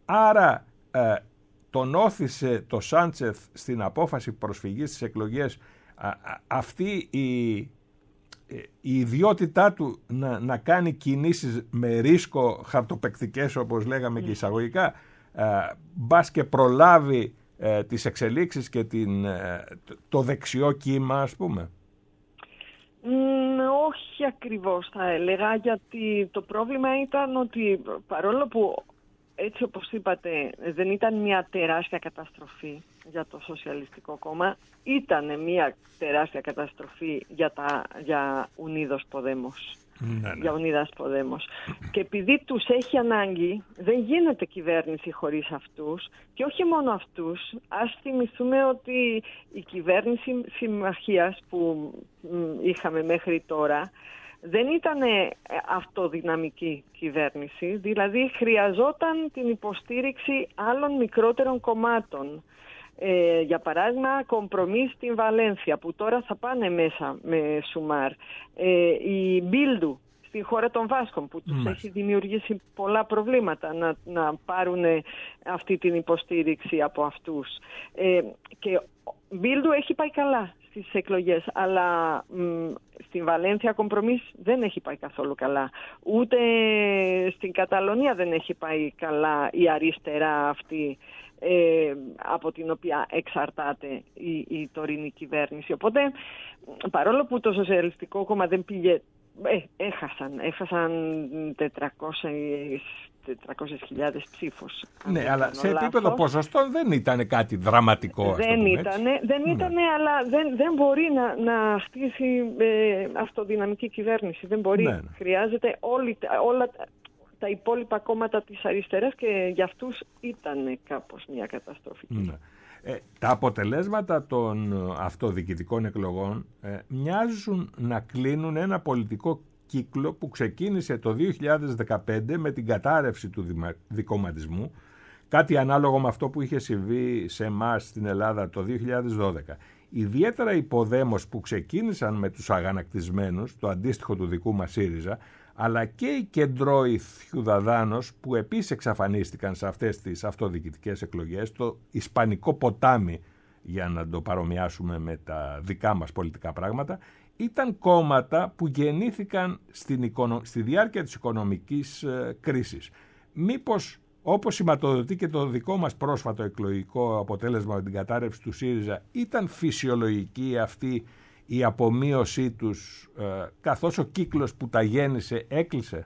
Άρα τον όθησε το Σάντσεθ στην απόφαση προσφυγής στις εκλογές αυτή η ιδιότητά του να κάνει κινήσεις με ρίσκο χαρτοπαικτικές, όπως λέγαμε και εισαγωγικά, μπας και προλάβει τις εξελίξεις και το δεξιό κύμα, ας πούμε? Όχι ακριβώς θα έλεγα, γιατί το πρόβλημα ήταν ότι παρόλο που, έτσι όπως είπατε, δεν ήταν μια τεράστια καταστροφή για το Σοσιαλιστικό Κόμμα, ήταν μια τεράστια καταστροφή για Unidos Podemos. Ναι. Για Unidas Podemos. Και επειδή τους έχει ανάγκη, δεν γίνεται κυβέρνηση χωρίς αυτούς. Και όχι μόνο αυτούς. Ας θυμηθούμε ότι η κυβέρνηση συμμαχίας που είχαμε μέχρι τώρα δεν ήταν αυτοδυναμική κυβέρνηση. Δηλαδή χρειαζόταν την υποστήριξη άλλων μικρότερων κομμάτων. Για παράδειγμα, κομπρομί στην Βαλένθια, που τώρα θα πάνε μέσα με Σουμάρ. Η Μπίλντου στη χώρα των Βάσκων, που τους έχει δημιουργήσει πολλά προβλήματα να πάρουν αυτή την υποστήριξη από αυτούς. Και Μπίλντου έχει πάει καλά στις εκλογές, αλλά στην Βαλένθια κομπρομί δεν έχει πάει καθόλου καλά. Ούτε στην Καταλωνία δεν έχει πάει καλά η αριστερά αυτή, από την οποία εξαρτάται η τωρινή κυβέρνηση. Οπότε, παρόλο που το Σοσιαλιστικό Κόμμα δεν πήγε, έχασαν 400.000 ψήφους. Ναι, αλλά σε επίπεδο ποσοστών δεν ήταν κάτι δραματικό. Δεν ήταν, αλλά δεν μπορεί να χτίσει αυτοδυναμική κυβέρνηση. Δεν μπορεί. Ναι. Χρειάζεται όλα τα υπόλοιπα κόμματα της αριστεράς, και για αυτούς ήταν κάπως μια καταστροφική. Ναι. Τα αποτελέσματα των αυτοδιοικητικών εκλογών μοιάζουν να κλείνουν ένα πολιτικό κύκλο που ξεκίνησε το 2015 με την κατάρρευση του δικομματισμού, κάτι ανάλογο με αυτό που είχε συμβεί σε εμάς στην Ελλάδα το 2012. Ιδιαίτερα οι Ποδέμος, που ξεκίνησαν με τους αγανακτισμένους, το αντίστοιχο του δικού μας ΣΥΡΙΖΑ, αλλά και οι κεντρώοι Ciudadanos, που επίσης εξαφανίστηκαν σε αυτές τις αυτοδιοικητικές εκλογές, το Ισπανικό ποτάμι, για να το παρομοιάσουμε με τα δικά μας πολιτικά πράγματα, ήταν κόμματα που γεννήθηκαν στη διάρκεια της οικονομικής κρίσης. Μήπως, όπως σηματοδοτεί και το δικό μας πρόσφατο εκλογικό αποτέλεσμα με την κατάρρευση του ΣΥΡΙΖΑ, ήταν φυσιολογική αυτή η απομείωσή τους, καθώς ο κύκλος που τα γέννησε έκλεισε?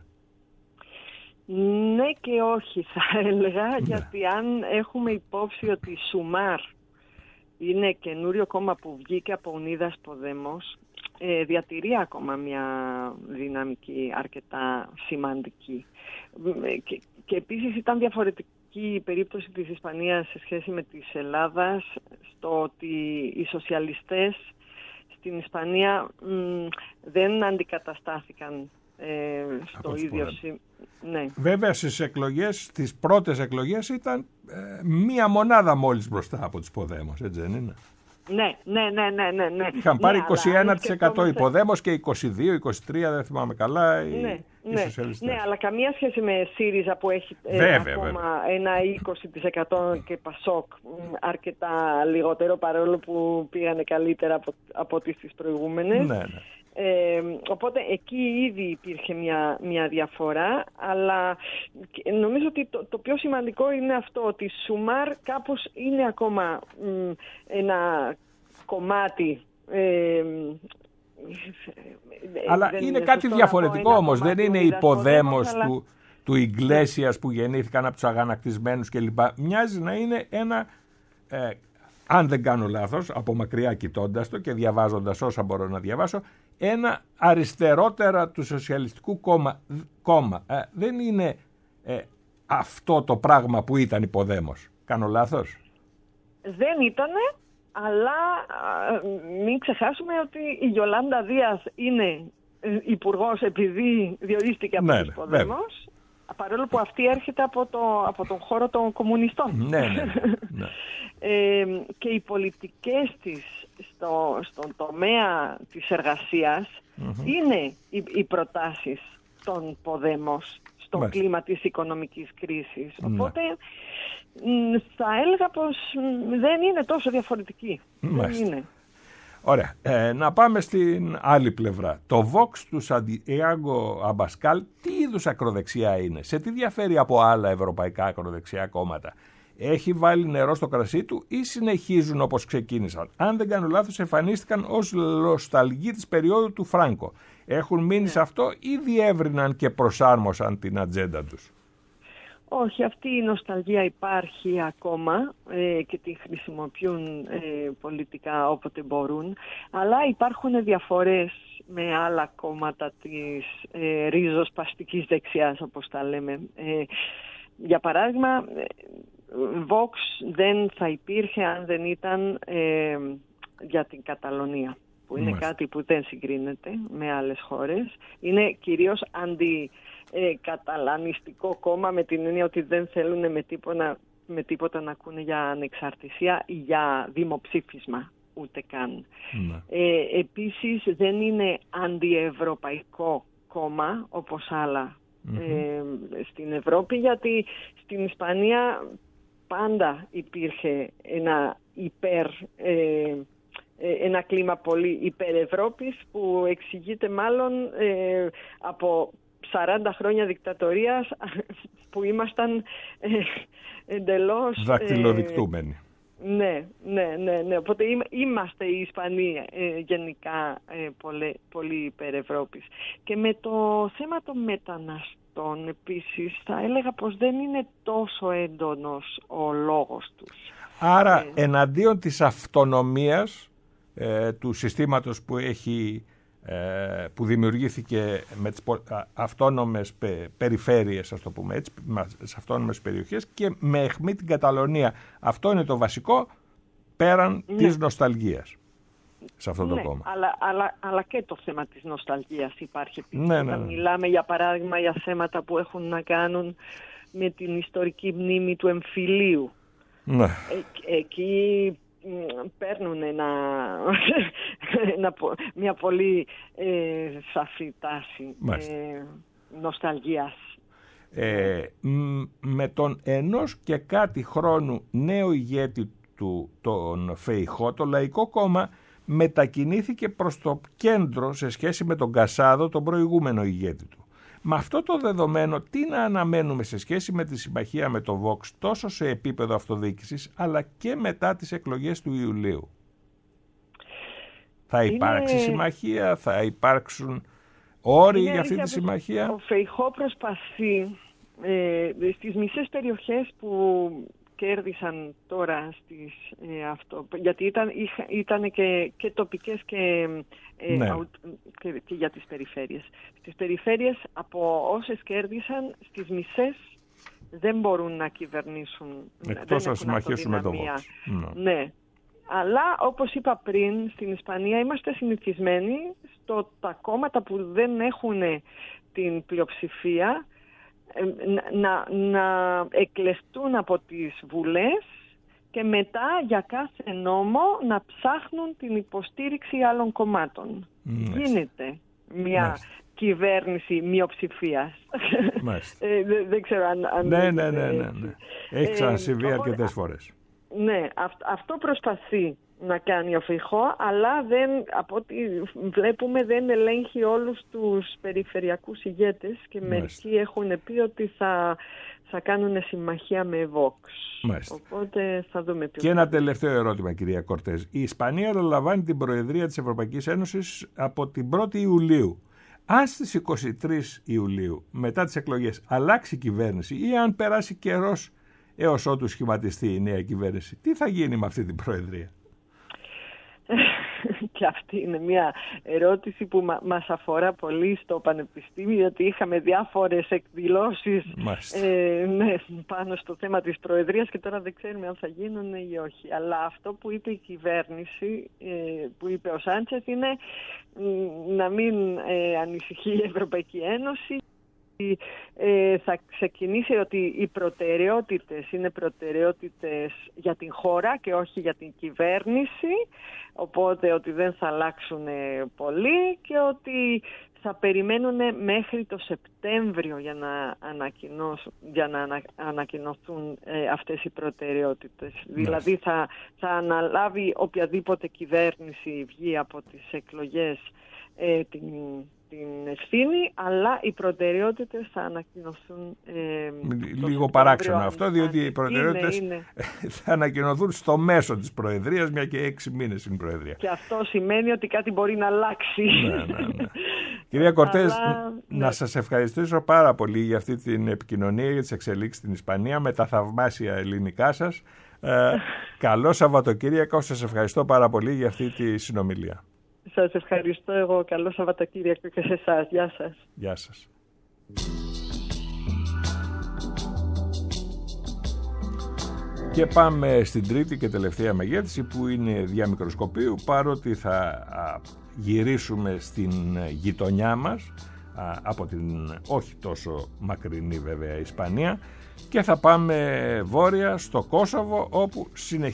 Ναι και όχι, θα έλεγα, γιατί αν έχουμε υπόψη ότι η Σουμάρ είναι καινούριο κόμμα που βγήκε από Unidas Podemos, διατηρεί ακόμα μια δυναμική αρκετά σημαντική. Και επίσης ήταν διαφορετική η περίπτωση της Ισπανίας σε σχέση με της Ελλάδας, στο ότι οι σοσιαλιστές στην Ισπανία δεν αντικαταστάθηκαν στο ίδιο ναι. Βέβαια στις πρώτες εκλογές ήταν μία μονάδα μόλις μπροστά από τους Ποδέμος, έτσι δεν είναι? Ναι. Είχαν πάρει 21% οι Ποδέμος και 22-23, δεν θυμάμαι καλά, οι σοσιαλιστές. Ναι, αλλά καμία σχέση με ΣΥΡΙΖΑ που έχει ακόμα ένα 20% και ΠΑΣΟΚ αρκετά λιγότερο, παρόλο που πήγανε καλύτερα από τις προηγούμενες. Ναι. Οπότε εκεί ήδη υπήρχε μια διαφορά, αλλά νομίζω ότι το πιο σημαντικό είναι αυτό, ότι η Σουμάρ κάπως είναι ακόμα ένα κομμάτι. Αλλά είναι κάτι διαφορετικό όμως, δεν είναι η Ποδέμος του Ιγκλέσιας που γεννήθηκαν από τους αγανακτισμένους κλπ. Μοιάζει να είναι ένα, αν δεν κάνω λάθος, από μακριά κοιτώντας το και διαβάζοντας όσα μπορώ να διαβάσω, ένα αριστερότερα του Σοσιαλιστικού κόμμα. Δεν είναι αυτό το πράγμα που ήταν η Ποδέμος. Κάνω λάθος? Δεν ήτανε, αλλά μην ξεχάσουμε ότι η Γιολάντα Δίας είναι υπουργός επειδή διορίστηκε από τους Ποδέμος, παρόλο που αυτή έρχεται από τον χώρο των κομμουνιστών. Ναι. Και οι πολιτικές της στον τομέα της εργασίας είναι οι προτάσεις των Ποδέμος στο κλίμα της οικονομικής κρίσης. Οπότε Θα έλεγα πως δεν είναι τόσο διαφορετική. Δεν είναι. Ωραία. Να πάμε στην άλλη πλευρά. Το Vox του Σαντιάγκο Αμπασκάλ τι είδους ακροδεξιά είναι? Σε τι διαφέρει από άλλα ευρωπαϊκά ακροδεξιά κόμματα? Έχει βάλει νερό στο κρασί του ή συνεχίζουν όπως ξεκίνησαν? Αν δεν κάνω λάθος, εμφανίστηκαν ως νοσταλγοί της περίοδου του Φράνκο. Έχουν μείνει σε αυτό ή διεύρυναν και προσάρμοσαν την ατζέντα τους? Όχι, αυτή η νοσταλγία υπάρχει ακόμα και τη χρησιμοποιούν πολιτικά όποτε μπορούν, αλλά υπάρχουν διαφορές με άλλα κόμματα της ριζοσπαστικής δεξιάς, όπως τα λέμε. Για παράδειγμα, Vox δεν θα υπήρχε αν δεν ήταν για την Καταλωνία, που είναι κάτι που δεν συγκρίνεται με άλλες χώρες. Είναι κυρίως καταλανιστικό κόμμα, με την έννοια ότι δεν θέλουν με τίποτα να ακούνε για ανεξαρτησία ή για δημοψήφισμα, ούτε καν. Επίσης δεν είναι αντιευρωπαϊκό κόμμα όπως άλλα στην Ευρώπη, γιατί στην Ισπανία πάντα υπήρχε ένα κλίμα πολύ υπερ-Ευρώπης, που εξηγείται μάλλον από 40 χρόνια δικτατορίας που ήμασταν εντελώς δακτυλοδεικτούμενοι. Ναι. Οπότε είμαστε οι Ισπανοί γενικά πολύ υπερ-Ευρώπης. Και με το θέμα των μεταναστών επίσης θα έλεγα πως δεν είναι τόσο έντονος ο λόγος τους. Άρα εναντίον της αυτονομίας του συστήματος που δημιουργήθηκε με τις αυτόνομες περιφέρειες, ας το πούμε έτσι, σε αυτόνομες περιοχές, και με αιχμή την Καταλωνία. Αυτό είναι το βασικό, πέραν της νοσταλγίας σε αυτό το κόμμα. Αλλά και το θέμα της νοσταλγίας υπάρχει. Όταν μιλάμε για παράδειγμα για θέματα που έχουν να κάνουν με την ιστορική μνήμη του εμφυλίου. Εκεί παίρνουν μια πολύ σαφή τάση νοσταλγίας. Με τον ενός και κάτι χρόνου νέο ηγέτη του, τον Φεϊχώ, το Λαϊκό Κόμμα μετακινήθηκε προς το κέντρο σε σχέση με τον Κασάδο, τον προηγούμενο ηγέτη του. Με αυτό το δεδομένο, τι να αναμένουμε σε σχέση με τη συμμαχία με το Vox, τόσο σε επίπεδο αυτοδιοίκησης, αλλά και μετά τις εκλογές του Ιουλίου? Θα υπάρξει συμμαχία, θα υπάρξουν όροι για αυτή τη συμμαχία? Ο Φεϊχώ προσπαθεί στις μισές περιοχές που κέρδισαν τώρα γιατί ήταν και τοπικές και για τις περιφέρειες. Στις περιφέρειες, από όσες κέρδισαν, στις μισές δεν μπορούν να κυβερνήσουν. Εκτός αν συμμαχίσουν με το Vox. Ναι. Αλλά όπως είπα πριν, στην Ισπανία είμαστε συνηθισμένοι τα κόμματα που δεν έχουν την πλειοψηφία να εκλεκτούν από τις βουλές και μετά για κάθε νόμο να ψάχνουν την υποστήριξη άλλων κομμάτων. Γίνεται μια κυβέρνηση μειοψηφίας. Δεν ξέρω αν ναι. Έχει ξανασυμβεί αρκετές φορές. Ναι, αυτό προσπαθεί να κάνει ο Φεϊχώ, αλλά από ό,τι βλέπουμε δεν ελέγχει όλους τους περιφερειακούς ηγέτες και μερικοί έχουν πει ότι θα κάνουν συμμαχία με Vox. Οπότε θα δούμε ποιο. Και ένα τελευταίο ερώτημα, κυρία Κορτέζ. Η Ισπανία αναλαμβάνει την Προεδρία της Ευρωπαϊκής Ένωσης από την 1η Ιουλίου. Αν στις 23 Ιουλίου, μετά τις εκλογές, αλλάξει η κυβέρνηση ή αν περάσει καιρός έως ότου σχηματιστεί η νέα κυβέρνηση, τι θα γίνει με αυτή την Προεδρία? Και αυτή είναι μια ερώτηση που μας αφορά πολύ στο Πανεπιστήμιο, γιατί είχαμε διάφορες εκδηλώσεις πάνω στο θέμα της Προεδρίας και τώρα δεν ξέρουμε αν θα γίνουν ή όχι. Αλλά αυτό που είπε η κυβέρνηση, που είπε ο Σάντσες, είναι να μην ανησυχεί η Ευρωπαϊκή Ένωση. Θα ξεκινήσει ότι οι προτεραιότητες είναι προτεραιότητες για την χώρα και όχι για την κυβέρνηση, οπότε ότι δεν θα αλλάξουν πολύ και ότι θα περιμένουν μέχρι το Σεπτέμβριο για να ανακοινωθούν αυτές οι προτεραιότητες. Δηλαδή θα αναλάβει οποιαδήποτε κυβέρνηση βγει από τις εκλογές την ευθύνη, αλλά οι προτεραιότητες θα ανακοινωθούν λίγο παράξενο αυτό, διότι οι προτεραιότητες θα ανακοινωθούν στο μέσο της Προεδρίας, μια και 6 μήνες είναι η Προεδρία. Και αυτό σημαίνει ότι κάτι μπορεί να αλλάξει. Ναι. Κυρία Κορτές, να σας ευχαριστήσω πάρα πολύ για αυτή την επικοινωνία, για τις εξελίξεις στην Ισπανία με τα θαυμάσια ελληνικά σας. Καλό Σαββατοκύριακο, σας ευχαριστώ πάρα πολύ για αυτή τη συνομιλία. Σας ευχαριστώ εγώ. Καλό Σαββατοκύριακο και σε εσάς. Γεια σας. Γεια σας. Και πάμε στην τρίτη και τελευταία μεγέθυνση, που είναι διαμικροσκοπίου, παρότι θα γυρίσουμε στην γειτονιά μας, από την όχι τόσο μακρινή βέβαια Ισπανία, και θα πάμε βόρεια στο Κόσοβο, όπου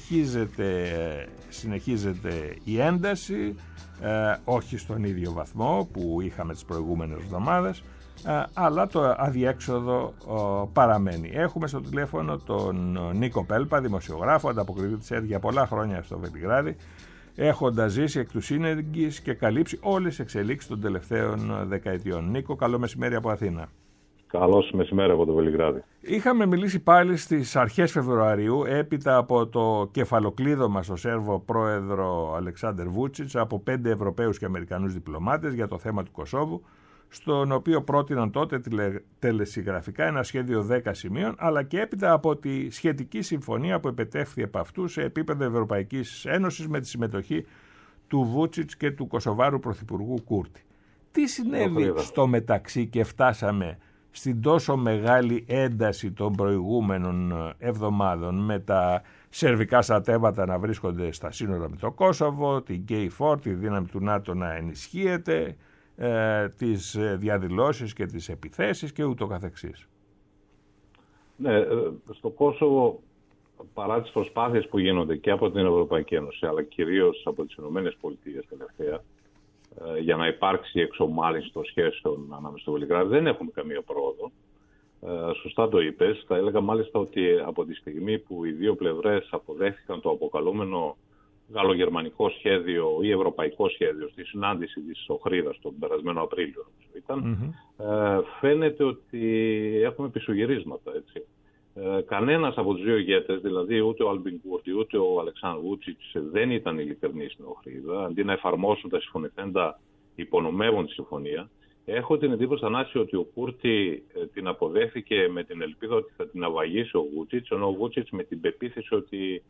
συνεχίζεται η ένταση, όχι στον ίδιο βαθμό που είχαμε τις προηγούμενες εβδομάδες, αλλά το αδιέξοδο παραμένει. Έχουμε στο τηλέφωνο τον Νίκο Πέλπα, δημοσιογράφο, ανταποκριτή της ΕΡΤ για πολλά χρόνια στο Βελιγράδι, έχοντας ζήσει εκ του σύνεγγυς και καλύψει όλες τις εξελίξεις των τελευταίων δεκαετιών. Νίκο, καλό μεσημέρι από Αθήνα. Καλώς μεσημέρι από το Βελιγράδι. Είχαμε μιλήσει πάλι στις αρχές Φεβρουαρίου, έπειτα από το κεφαλοκλείδωμα στο Σέρβο πρόεδρο Αλεξάντερ Βούτσιτς από 5 Ευρωπαίους και Αμερικανούς διπλωμάτες για το θέμα του Κωσόβου, στον οποίο πρότειναν τότε τελεσυγραφικά ένα σχέδιο 10 σημείων, αλλά και έπειτα από τη σχετική συμφωνία που επετεύχθη επ' αυτού σε επίπεδο Ευρωπαϊκής Ένωσης με τη συμμετοχή του Βούτσιτς και του Κωσοβάρου Πρωθυπουργού Κούρτη. Τι συνέβη στο μεταξύ και φτάσαμε στην τόσο μεγάλη ένταση των προηγούμενων εβδομάδων, με τα σερβικά στρατεύματα να βρίσκονται στα σύνορα με το Κόσοβο, την KFOR, τη δύναμη του ΝΑΤΟ να ενισχύεται, τις διαδηλώσεις και τις επιθέσεις και ούτω καθεξής? Ναι, στο Κόσοβο, παρά τις προσπάθειες που γίνονται και από την Ευρωπαϊκή Ένωση, αλλά κυρίως από τις Ηνωμένες Πολιτείες τελευταία, για να υπάρξει εξομάλυνση των σχέσεων ανάμεσα στο Βελιγράδι, δεν έχουμε καμία πρόοδο. Σωστά το είπες. Θα έλεγα μάλιστα ότι από τη στιγμή που οι δύο πλευρές αποδέχθηκαν το αποκαλούμενο γαλλογερμανικό σχέδιο ή ευρωπαϊκό σχέδιο στη συνάντηση της Οχρίδας τον περασμένο Απρίλιο, φαίνεται ότι έχουμε πισωγυρίσματα, έτσι. Κανένας από τους δύο ηγέτες, δηλαδή ούτε ο Άλμπιν Κούρτη ούτε ο Αλεξάνδρ Βούτσιτς, δεν ήταν ειλικρινής στην Οχρίδα. Αντί να εφαρμόσουν τα συμφωνηθέντα, υπονομεύουν τη συμφωνία. Έχω την εντύπωση, Θανάση, ότι ο Κούρτη την αποδέχθηκε με την ελπίδα ότι θα την αβαγίσει ο Βούτσιτς, ενώ ο Βούτσιτς με την πεποίθηση ότι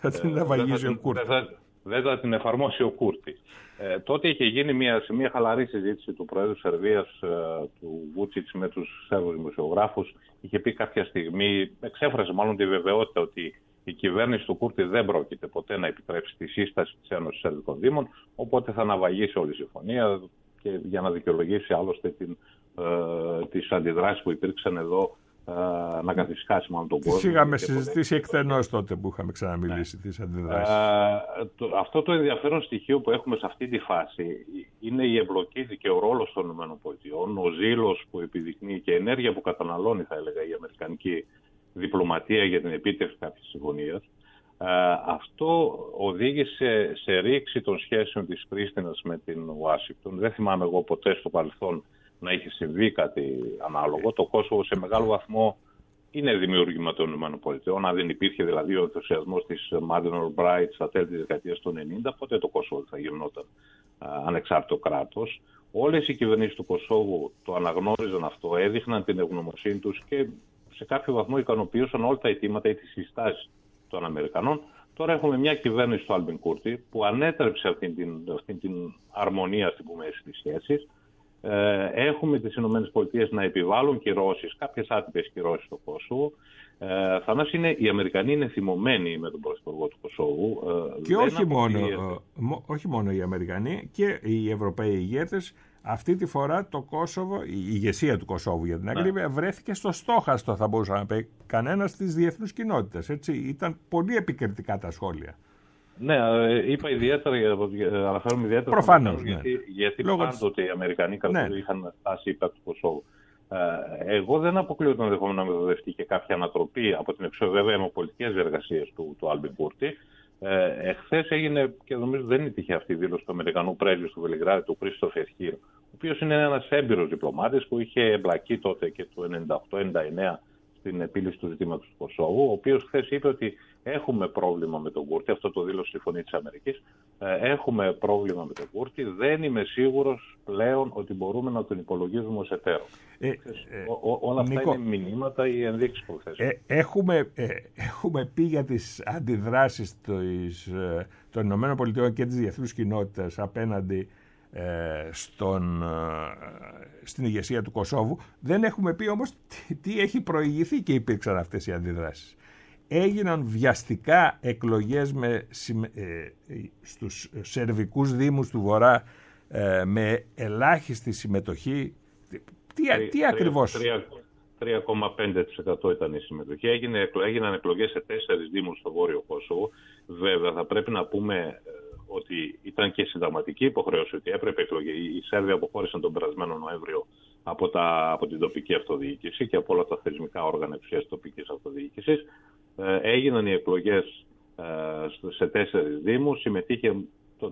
δεν θα την εφαρμόσει ο Κούρτη. Τότε είχε γίνει σε μια χαλαρή συζήτηση του Προέδρου Σερβίας, του Βούτσιτς, με τους Σέρβους δημοσιογράφους. Είχε πει κάποια στιγμή, εξέφρασε μάλλον τη βεβαιότητα ότι η κυβέρνηση του Κούρτη δεν πρόκειται ποτέ να επιτρέψει τη σύσταση της Ένωσης Σερβικών Δήμων, οπότε θα αναβαγίσει όλη η συμφωνία, και για να δικαιολογήσει άλλωστε τις αντιδράσεις που υπήρξαν εδώ, να καθησυχάσει μάλλον τον κόσμο. Τις είχαμε συζητήσει εκτενώς τότε που είχαμε ξαναμιλήσει, τις αντιδράσεις. Αυτό το ενδιαφέρον στοιχείο που έχουμε σε αυτή τη φάση είναι η εμπλοκή και ο ρόλος των ΗΠΑ, ο ζήλος που επιδεικνύει και η ενέργεια που καταναλώνει, θα έλεγα, η αμερικανική διπλωματία για την επίτευξη κάποιης συμφωνίας. Αυτό οδήγησε σε ρήξη των σχέσεων της Πρίστινας με την Ουάσιγκτον. Δεν θυμάμαι εγώ ποτέ στο παρελθόν να είχε συμβεί κάτι ανάλογο. Το Κόσοβο σε μεγάλο βαθμό είναι δημιούργημα των ΗΠΑ. Αν δεν υπήρχε δηλαδή ο ενθουσιασμός της Madeleine Albright στα τέλη της δεκαετίας του 90, ποτέ το Κόσοβο θα γινόταν ανεξάρτητο κράτος. Όλες οι κυβερνήσεις του Κωσόβου το αναγνώριζαν αυτό, έδειχναν την ευγνωμοσύνη τους και σε κάποιο βαθμό ικανοποιούσαν όλα τα αιτήματα ή τις συστάσεις των Αμερικανών. Τώρα έχουμε μια κυβέρνηση του Άλμπιν Κούρτη που ανέτρεψε αυτή την αρμονία, στην πούμε, στις σχέσεις. Έχουμε τις ΗΠΑ να επιβάλλουν κυρώσεις, κάποιες άτυπες κυρώσεις στο Κόσοβο. Θανάση, οι Αμερικανοί είναι θυμωμένοι με τον Πρωθυπουργό του Κωσόβου. Και όχι μόνο οι Αμερικανοί, και οι Ευρωπαίοι ηγέτες. Αυτή τη φορά το Κόσοβο, η ηγεσία του Κωσόβου για την ακρίβεια, βρέθηκε στο στόχαστο, θα μπορούσε να πει κανένας, της διεθνούς κοινότητας. Έτσι. Ήταν πολύ επικριτικά τα σχόλια. Ναι, είπα ιδιαίτερα, αναφέρομαι ιδιαίτερα. Προφανώς, γιατί πάντοτε οι Αμερικανοί είχαν στάσει υπέρ του Κωσόβου. Εγώ δεν αποκλείω το ενδεχόμενο να μεθοδευτεί και κάποια ανατροπή από την βέβαια με πολιτικές διεργασίες του Άλμπιν Κούρτη. Εχθές έγινε, και νομίζω δεν είναι τυχαία αυτή η δήλωση του Αμερικανού πρέσβη του Βελιγράδι, του Κρίστοφερ Χίρ, ο οποίος είναι ένας έμπειρος διπλωμάτης που είχε εμπλακεί τότε και το 98-99 στην επίλυση του ζητήματος του Κωσόβου, ο οποίος χθες είπε ότι έχουμε πρόβλημα με τον Κούρτη, αυτό το δήλωσε στη Φωνή της Αμερικής, έχουμε πρόβλημα με τον Κούρτη, δεν είμαι σίγουρος πλέον ότι μπορούμε να τον υπολογίζουμε ως εταίρο. Όλα αυτά Νίκο, είναι μηνύματα ή ενδείξεις προθέσεων. Έχουμε πει για τις αντιδράσεις των ΗΠΑ και της διεθνούς κοινότητας απέναντι στην ηγεσία του Κωσόβου. Δεν έχουμε πει όμως τι έχει προηγηθεί και υπήρξαν αυτές οι αντιδράσεις. Έγιναν βιαστικά εκλογές στους σερβικούς δήμους του Βορρά με ελάχιστη συμμετοχή. Τι ακριβώς? 3,5% ήταν η συμμετοχή. Έγιναν εκλογές σε 4 δήμους στο Βόρειο Κόσοβο. Βέβαια θα πρέπει να πούμε ότι ήταν και συνταγματική υποχρέωση ότι έπρεπε εκλογή. Οι Σέρβοι αποχώρησαν τον περασμένο Νοέμβριο από την τοπική αυτοδιοίκηση και από όλα τα θεσμικά όργανα εξουσίας τοπικής αυτοδιοίκησης. Έγιναν οι εκλογές σε 4 δήμους, συμμετείχε το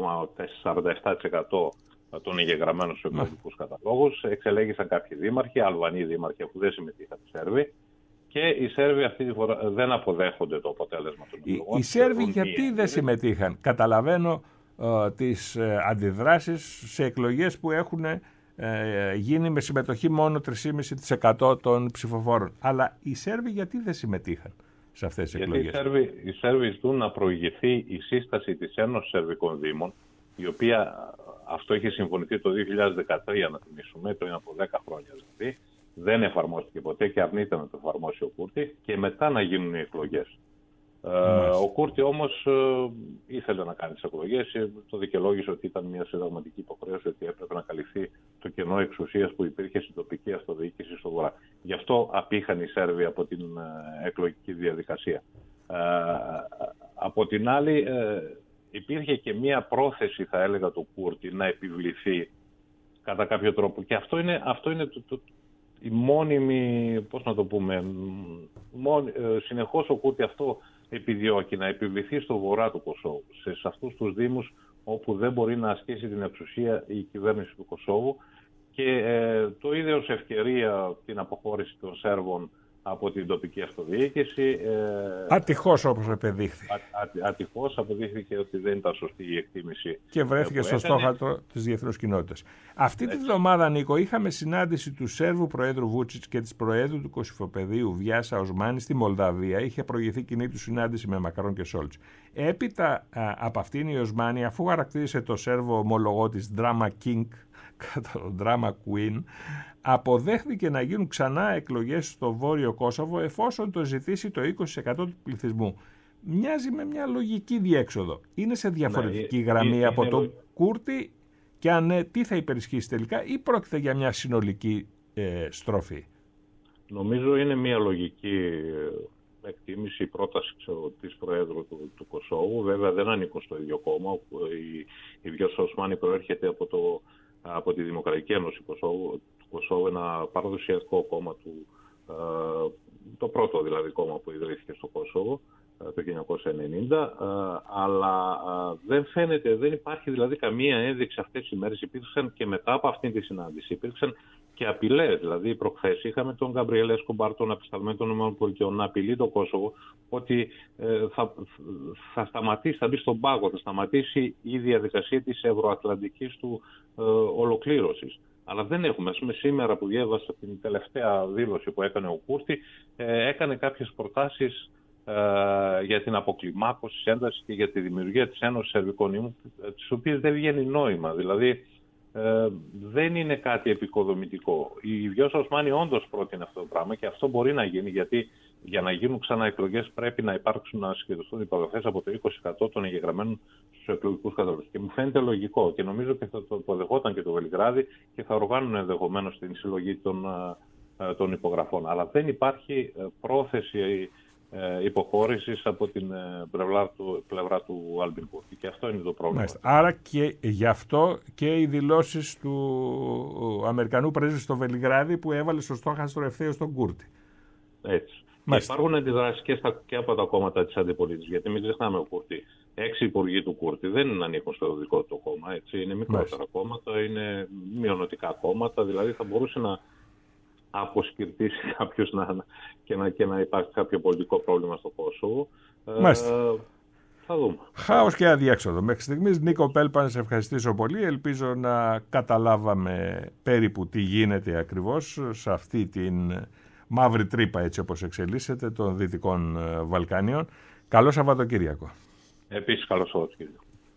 3,47% των εγγεγραμμένων στους εκλογικούς καταλόγους. Εξελέγησαν κάποιοι δήμαρχοι, Αλβανοί δήμαρχοι που δεν συμμετείχαν οι Σέρβοι. Και οι Σέρβοι αυτή τη φορά δεν αποδέχονται το αποτέλεσμα των εκλογών. Οι Σέρβοι γιατί δεν συμμετείχαν? Καταλαβαίνω τις αντιδράσεις σε εκλογές που έχουν γίνει με συμμετοχή μόνο 3,5% των ψηφοφόρων. Αλλά οι Σέρβοι γιατί δεν συμμετείχαν σε αυτές τις εκλογές? Οι Σέρβοι ζητούν να προηγηθεί η σύσταση της Ένωσης Σερβικών Δήμων, η οποία αυτό είχε συμφωνηθεί το 2013, να θυμίσουμε, πριν από 10 χρόνια δηλαδή. Δεν εφαρμόστηκε ποτέ και αρνείται να το εφαρμόσει ο Κούρτη και μετά να γίνουν οι εκλογές. Ο Κούρτη όμως ήθελε να κάνει τις εκλογές, το δικαιολόγησε ότι ήταν μια συνταγματική υποχρέωση, ότι έπρεπε να καλυφθεί το κενό εξουσίας που υπήρχε στην τοπική αυτοδιοίκηση στο Βορρά. Γι' αυτό απήχαν οι Σέρβοι από την εκλογική διαδικασία. Από την άλλη υπήρχε και μια πρόθεση, θα έλεγα, του Κούρτη να επιβληθεί κατά κάποιο τρόπο και αυτό είναι η μόνιμη, πώς να το πούμε, συνεχώς ο Κούρτη αυτό επιδιώκει, να επιβληθεί στο βορρά του Κωσόβου, σε αυτούς τους δήμους όπου δεν μπορεί να ασκήσει την εξουσία η κυβέρνηση του Κωσόβου και το είδε ως ευκαιρία την αποχώρηση των Σέρβων από την τοπική αυτοδιοίκηση. Ατυχώς όπως επεδείχθη. Ατυχώς αποδείχθηκε ότι δεν ήταν σωστή η εκτίμηση. Και βρέθηκε στο στόχαστρο της διεθνούς κοινότητας. Αυτή τη βδομάδα, Νίκο, είχαμε συνάντηση του Σέρβου Προέδρου Βούτσιτς και της Προέδρου του Κωσυφοπεδίου Βιάσα Οσμάνη στη Μολδαβία. Είχε προηγηθεί κοινή του συνάντηση με Μακρόν και Σόλτς. Έπειτα από αυτήν η Οσμάνη, αφού χαρακτήρισε το Σέρβο ομολογό της Drama King, κατά το Drama Queen, αποδέχθηκε να γίνουν ξανά εκλογές στο Βόρειο Κόσοβο εφόσον το ζητήσει το 20% του πληθυσμού. Μοιάζει με μια λογική διέξοδο. Είναι σε διαφορετική γραμμή από τον Κούρτη και αν ναι, τι θα υπερισχύσει τελικά ή πρόκειται για μια συνολική στροφή? Νομίζω είναι μια λογική εκτίμηση, πρόταση της Προέδρου του Κωσόβου. Βέβαια δεν ανήκω στο ίδιο κόμμα. Η Βιάσα Οσμάνη προέρχεται από τη Δημοκρατική Ένωση του Κωσόβου, ένα παραδοσιακό κόμμα το πρώτο δηλαδή κόμμα που ιδρύθηκε στο Κωσόβο το 1990, αλλά δεν υπάρχει δηλαδή καμία ένδειξη αυτές τις ημέρες. Υπήρξαν και μετά από αυτήν τη συνάντηση, υπήρξαν και απειλές. Δηλαδή προχθές είχαμε τον Γκαμπριέλ Εσκομπάρ, τον απεσταλμένο των ΗΠΑ, να απειλεί το Κόσοβο ότι θα σταματήσει, θα μπει στον πάγο, θα σταματήσει η διαδικασία της ευρωατλαντικής του ολοκλήρωσης. Αλλά δεν έχουμε. Ας πούμε, σήμερα που διέβασα την τελευταία δήλωση που έκανε ο Κούρτη, έκανε κάποιες προτάσεις για την αποκλιμάκωση της έντασης και για τη δημιουργία της Ένωσης Σερβικών Δήμων, τις οποίες δεν βγαίνει νόημα. Δηλαδή δεν είναι κάτι επικοδομητικό. Η Βιάσα Οσμάνη όντως πρότεινε αυτό το πράγμα και αυτό μπορεί να γίνει, γιατί για να γίνουν ξανά εκλογές πρέπει να υπάρξουν, να συγκεντρωθούν υπογραφές από το 20% των εγγεγραμμένων στους εκλογικούς καταλόγους. Και μου φαίνεται λογικό και νομίζω ότι θα το αποδεχόταν και το Βελιγράδι και θα οργάνουν ενδεχομένως την συλλογή των υπογραφών. Αλλά δεν υπάρχει πρόθεση υποχώρησης από την πλευρά του Άλμπιν Κούρτη. Και αυτό είναι το πρόβλημα. Μάλιστα. Άρα και γι' αυτό και οι δηλώσεις του Αμερικανού πρέσβη στο Βελιγράδι που έβαλε στο στόχαστρο ευθέως τον Κούρτη. Έτσι. Υπάρχουν αντιδράσεις και από τα κόμματα της αντιπολίτευσης, γιατί μην ξεχνάμε ο Κούρτη. 6 υπουργοί του Κούρτη δεν ανήκουν στο δικό του κόμμα. Έτσι. Είναι μικρότερα κόμματα, είναι μειονοτικά κόμματα, δηλαδή θα μπορούσε να αποσκυρτήσει κάποιος και να υπάρχει κάποιο πολιτικό πρόβλημα στο Κόσοβο. Θα δούμε. Χάος και αδιέξοδο. Μέχρι στιγμής, Νίκο Πέλπα, σε ευχαριστήσω πολύ. Ελπίζω να καταλάβαμε περίπου τι γίνεται ακριβώς σε αυτή την μαύρη τρύπα, έτσι όπως εξελίσσεται, των Δυτικών Βαλκανίων. Καλό Σαββατοκύριακο. Επίσης, καλό Σαββατοκύριακο.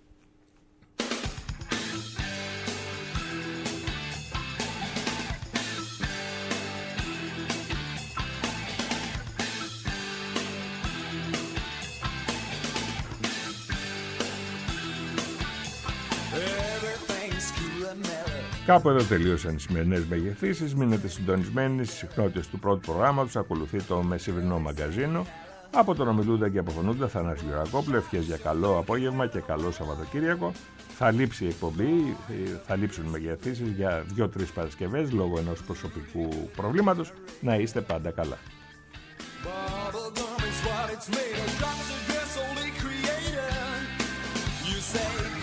Κάπου εδώ τελείωσαν οι σημερινές μεγεθύσεις. Μείνετε συντονισμένοι στις συχνότητες του πρώτου προγράμματος. Ακολουθεί το μεσημερινό μαγκαζίνο. Από τον ομιλούντα και αποφωνούντα Θανάση Γεωργακόπουλο. Ευχές για καλό απόγευμα και καλό Σαββατοκύριακο. Θα λείψει η εκπομπή, θα λείψουν οι μεγεθύσεις για 2-3 Παρασκευές λόγω ενός προσωπικού προβλήματος. Να είστε πάντα καλά. It's what it's made of, drops of gasoline created. You say